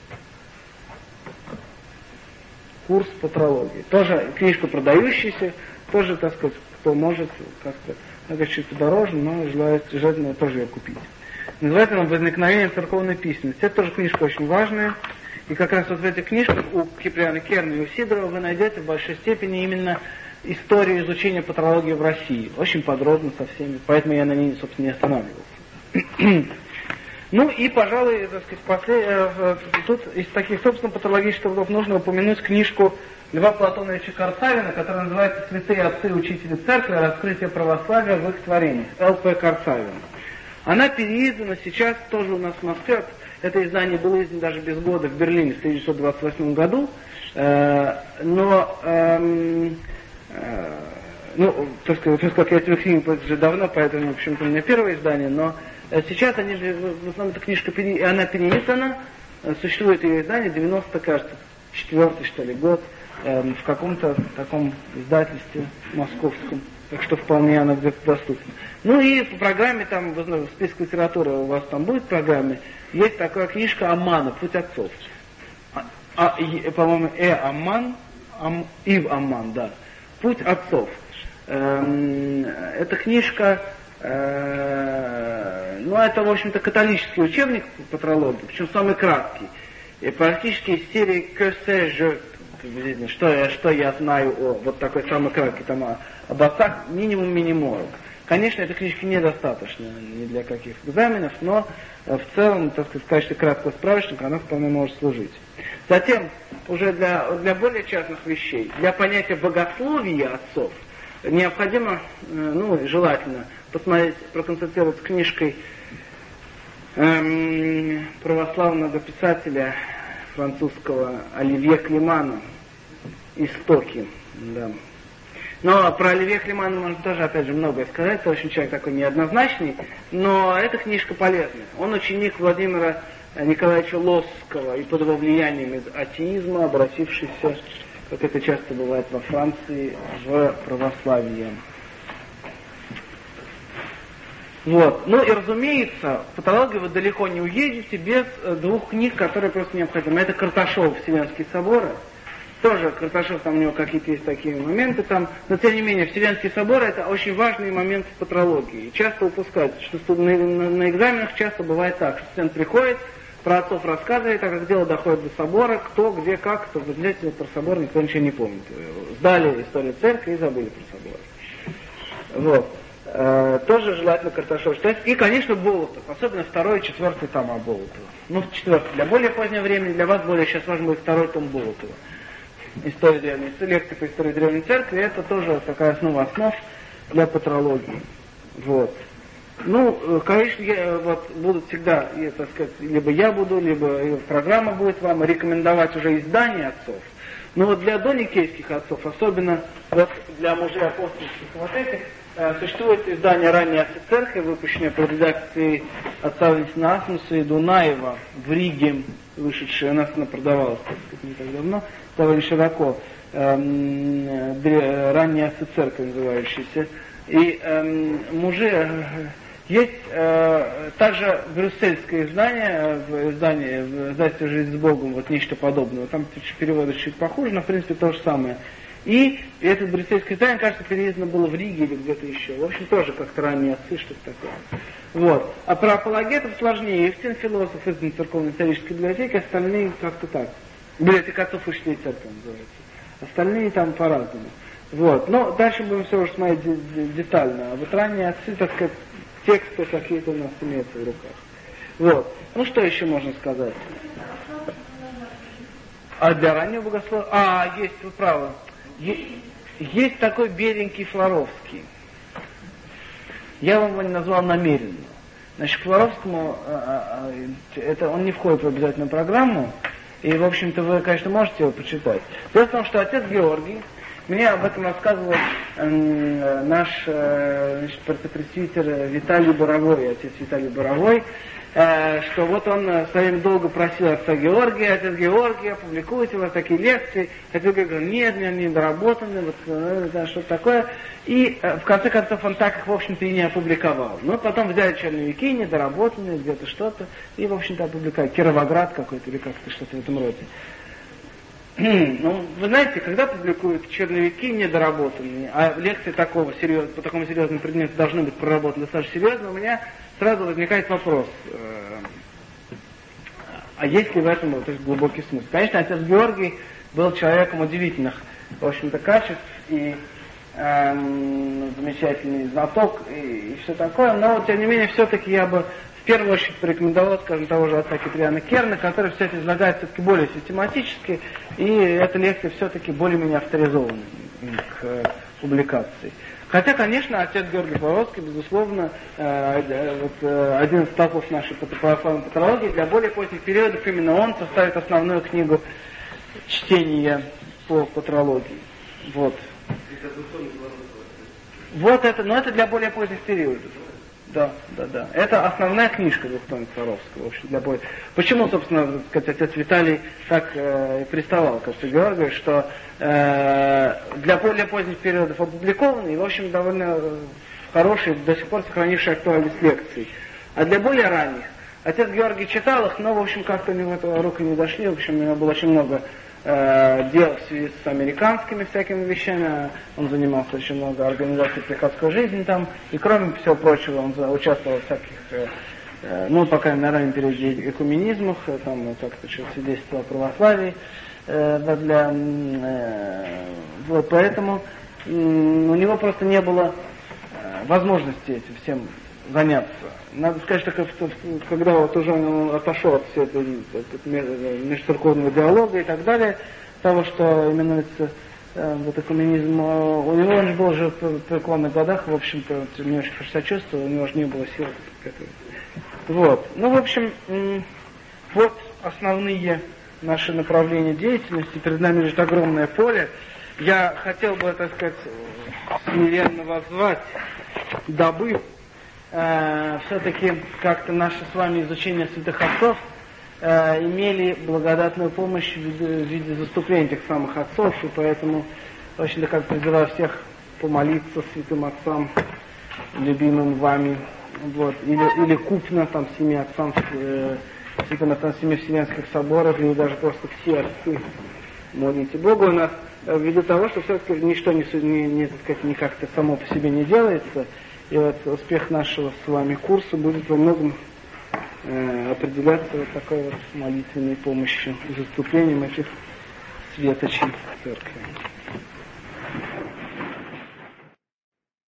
Speaker 1: Курс патрологии. Тоже книжка продающаяся, тоже, так сказать, кто может, как-то, это чуть подороже, но желает, желательно тоже ее купить. Называется она «Возникновение церковной письменности». Это тоже книжка очень важная. И как раз вот в этих книжках у Киприана Керна и у Сидорова вы найдете в большой степени именно историю изучения патрологии в России. Очень подробно со всеми, поэтому я на ней, собственно, не останавливался. Ну и, пожалуй, так сказать, после, тут из таких, собственно, патологических трудов нужно упомянуть книжку Льва Платоновича Корсавина, которая называется «Святые отцы и учители церкви. Раскрытие православия в их творениях». Л П Корсавин. Она переиздана сейчас тоже у нас в Москве. Это издание было издано даже без года в Берлине в тысяча девятьсот двадцать восьмом году. Но, эм, э, ну, так сказать, как я эту книгу уже давно, поэтому, в общем-то, у меня первое издание, но сейчас они же, в основном, эта книжка, пере, она переиздана, существует ее издание, девяносто, кажется, четвертый, что ли, год, эм, в каком-то таком издательстве московском, так что вполне она где-то доступна. Ну и по программе, там, в списке литературы у вас там будет в программе, есть такая книжка Аммана «Путь отцов». А, по-моему, Э. Амман, Ам, Ив Амман, да. «Путь отцов». Эм, эта книжка, э, ну, это, в общем-то, католический учебник по патрологии, причем самый краткий. И практически из серии «Que sais-je», что, что я знаю о, вот такой самый краткий, там, о, об отцах, минимум миниморок. Конечно, этой книжки недостаточно ни для каких экзаменов, но в целом, так сказать, в качестве краткого справочника она вполне может служить. Затем, уже для, для более частных вещей, для понятия богословия отцов, необходимо, ну, желательно посмотреть, проконсультироваться с книжкой эм, православного писателя французского Оливье Климана «Истоки». Да. Но про Оливье Климана можно тоже, опять же, многое сказать. Это очень человек такой неоднозначный, но эта книжка полезная. Он ученик Владимира Николаевича Лосского и под его влиянием из атеизма, обратившийся, как это часто бывает во Франции, в православие. Вот. Ну и, разумеется, в патологию вы далеко не уедете без двух книг, которые просто необходимы. Это Карташов «Вселенские соборы». Тоже Карташов, там у него какие-то есть такие моменты там, но тем не менее, Вселенские соборы это очень важный момент в патрологии. И часто упускается, что на, на, на экзаменах часто бывает так, что студент приходит, про отцов рассказывает, а как дело доходит до собора, кто, где, как, то в результате про собор никто ничего не помнит. Сдали историю церкви и забыли про собор. Вот. Э, тоже желательно Карташов читать. И, конечно, Болотов, особенно второй и четвертый тома Болотова. Ну, четвертый для более позднего времени, для вас более сейчас важен будет второй том Болотова. История древней, лекции по истории древней церкви, это тоже такая основа основ для патрологии. Вот. Ну, конечно, я, вот, будут всегда, я, так сказать, либо я буду, либо программа будет вам рекомендовать уже издание отцов. Но вот для доникейских отцов, особенно вот для мужей апостольских вот этих, э, существует издание «Ранней отцы церкви», выпущенное под редакцией отца Валентина Асмуса и Дунаева в Риге, вышедшее, у нас она продавалась, так сказать, не так давно, довольно широко, эм, «Ранние отцы церкви» называющиеся. И эм, мужи, э, есть э, также брюссельское издание, в издании, в издательстве «Жизнь с Богом», вот нечто подобное, там переводы чуть похуже, но в принципе то же самое. И это брюссельское издание, кажется, переиздано было в Риге или где-то еще. В общем, тоже как-то «Ранние отцы», что-то такое. Вот. А про апологетов сложнее. Евстин Философ издан церковно-исторической библиотеки, остальные как-то так. Библиотека отцов учителей церкви называется. Остальные там по-разному. Вот. Но дальше будем все уже смотреть детально. А вот ранние отцы, так сказать, тексты какие-то у нас имеются в руках. Вот. Ну что еще можно сказать? А для раннего богословия... А, есть, вы правы. Есть такой беленький Флоровский. Я вам его не назвал намеренно. Значит, к Флоровскому, это, он не входит в обязательную программу, и, в общем-то, вы, конечно, можете его почитать. Дело в том, что отец Георгий, мне об этом рассказывал э, наш э, значит, протопресвитер Виталий Боровой, отец Виталий Боровой, э, что вот он в свое время долго просил отца Георгия, отец Георгий, опубликуйте у вас такие лекции. Отец Георгий говорил, нет, они недоработаны, вот, э, да, что-то такое. И э, в конце концов он так их, в общем-то, и не опубликовал. Но потом взяли черновики, недоработанные, где-то что-то, и, в общем-то, опубликовали. Кировоград какой-то или как-то что-то в этом роде. Ну, вы знаете, когда публикуют черновики недоработанные, а лекции такого серьезного, по такому серьезному предмету должны быть проработаны достаточно серьезно, у меня сразу возникает вопрос, э, а есть ли в этом то есть, глубокий смысл? Конечно, отец Георгий был человеком удивительных, в общем-то, качеств, и эм, замечательный знаток и, и все такое, но тем не менее все-таки я бы в первую очередь порекомендовал, скажем, того же отца Киприана Керна, который все это излагает все-таки более систематически, и эта лекция все-таки более-менее авторизована к э, публикации. Хотя, конечно, отец Георгий Плавовский, безусловно, э, вот, э, один из столпов нашей православной патрологии, для более поздних периодов именно он составит основную книгу чтения по патрологии. Вот. Вот это, но это для более поздних периодов. Да, да, да. Это основная книжка двухтомник Саровского, в общем, для более... Почему, собственно, так сказать, отец Виталий так э, приставал к отцу Георгию, что э, для более поздних периодов опубликованный и, в общем, довольно хороший, до сих пор сохранивший актуальность лекций. А для более ранних отец Георгий читал их, но, в общем, как-то у него это руки не дошли. В общем, у него было очень много э, дел в связи с американскими всякими вещами. Он занимался очень много организацией приходской жизни там. И, кроме всего прочего, он участвовал в всяких, э, э, ну, пока на раннем периоде экуменизмах, э, там, как-то свидетельство о православии. Э, для, э, вот, поэтому э, у него просто не было э, возможности этим всем заняться. Надо сказать, что когда вот уже он отошел от всего этого межцерковного диалога и так далее, того, что именуется э, вот экуменизм, у него он же был уже в преклонных годах, в общем-то, не очень сочувствовал, у него же не было сил. Вот. Ну, в общем, вот основные наши направления деятельности. Перед нами лежит огромное поле. Я хотел бы, так сказать, смиренно воззвать, дабы Э, все-таки как-то наше с вами изучение святых отцов э, имели благодатную помощь в виде, в виде заступления этих самых отцов, и поэтому очень как призываю всех помолиться святым отцам, любимым вами, вот, или, или купно там семи отцам, э, святым отцам семи вселенских соборов, или даже просто все отцы молите Богу у нас, ввиду того, что все-таки ничто не, не, не, так сказать, не как-то само по себе не делается. И вот успех нашего с вами курса будет во многом э, определяться вот такой вот молитвенной помощью и заступлением этих светочей церкви.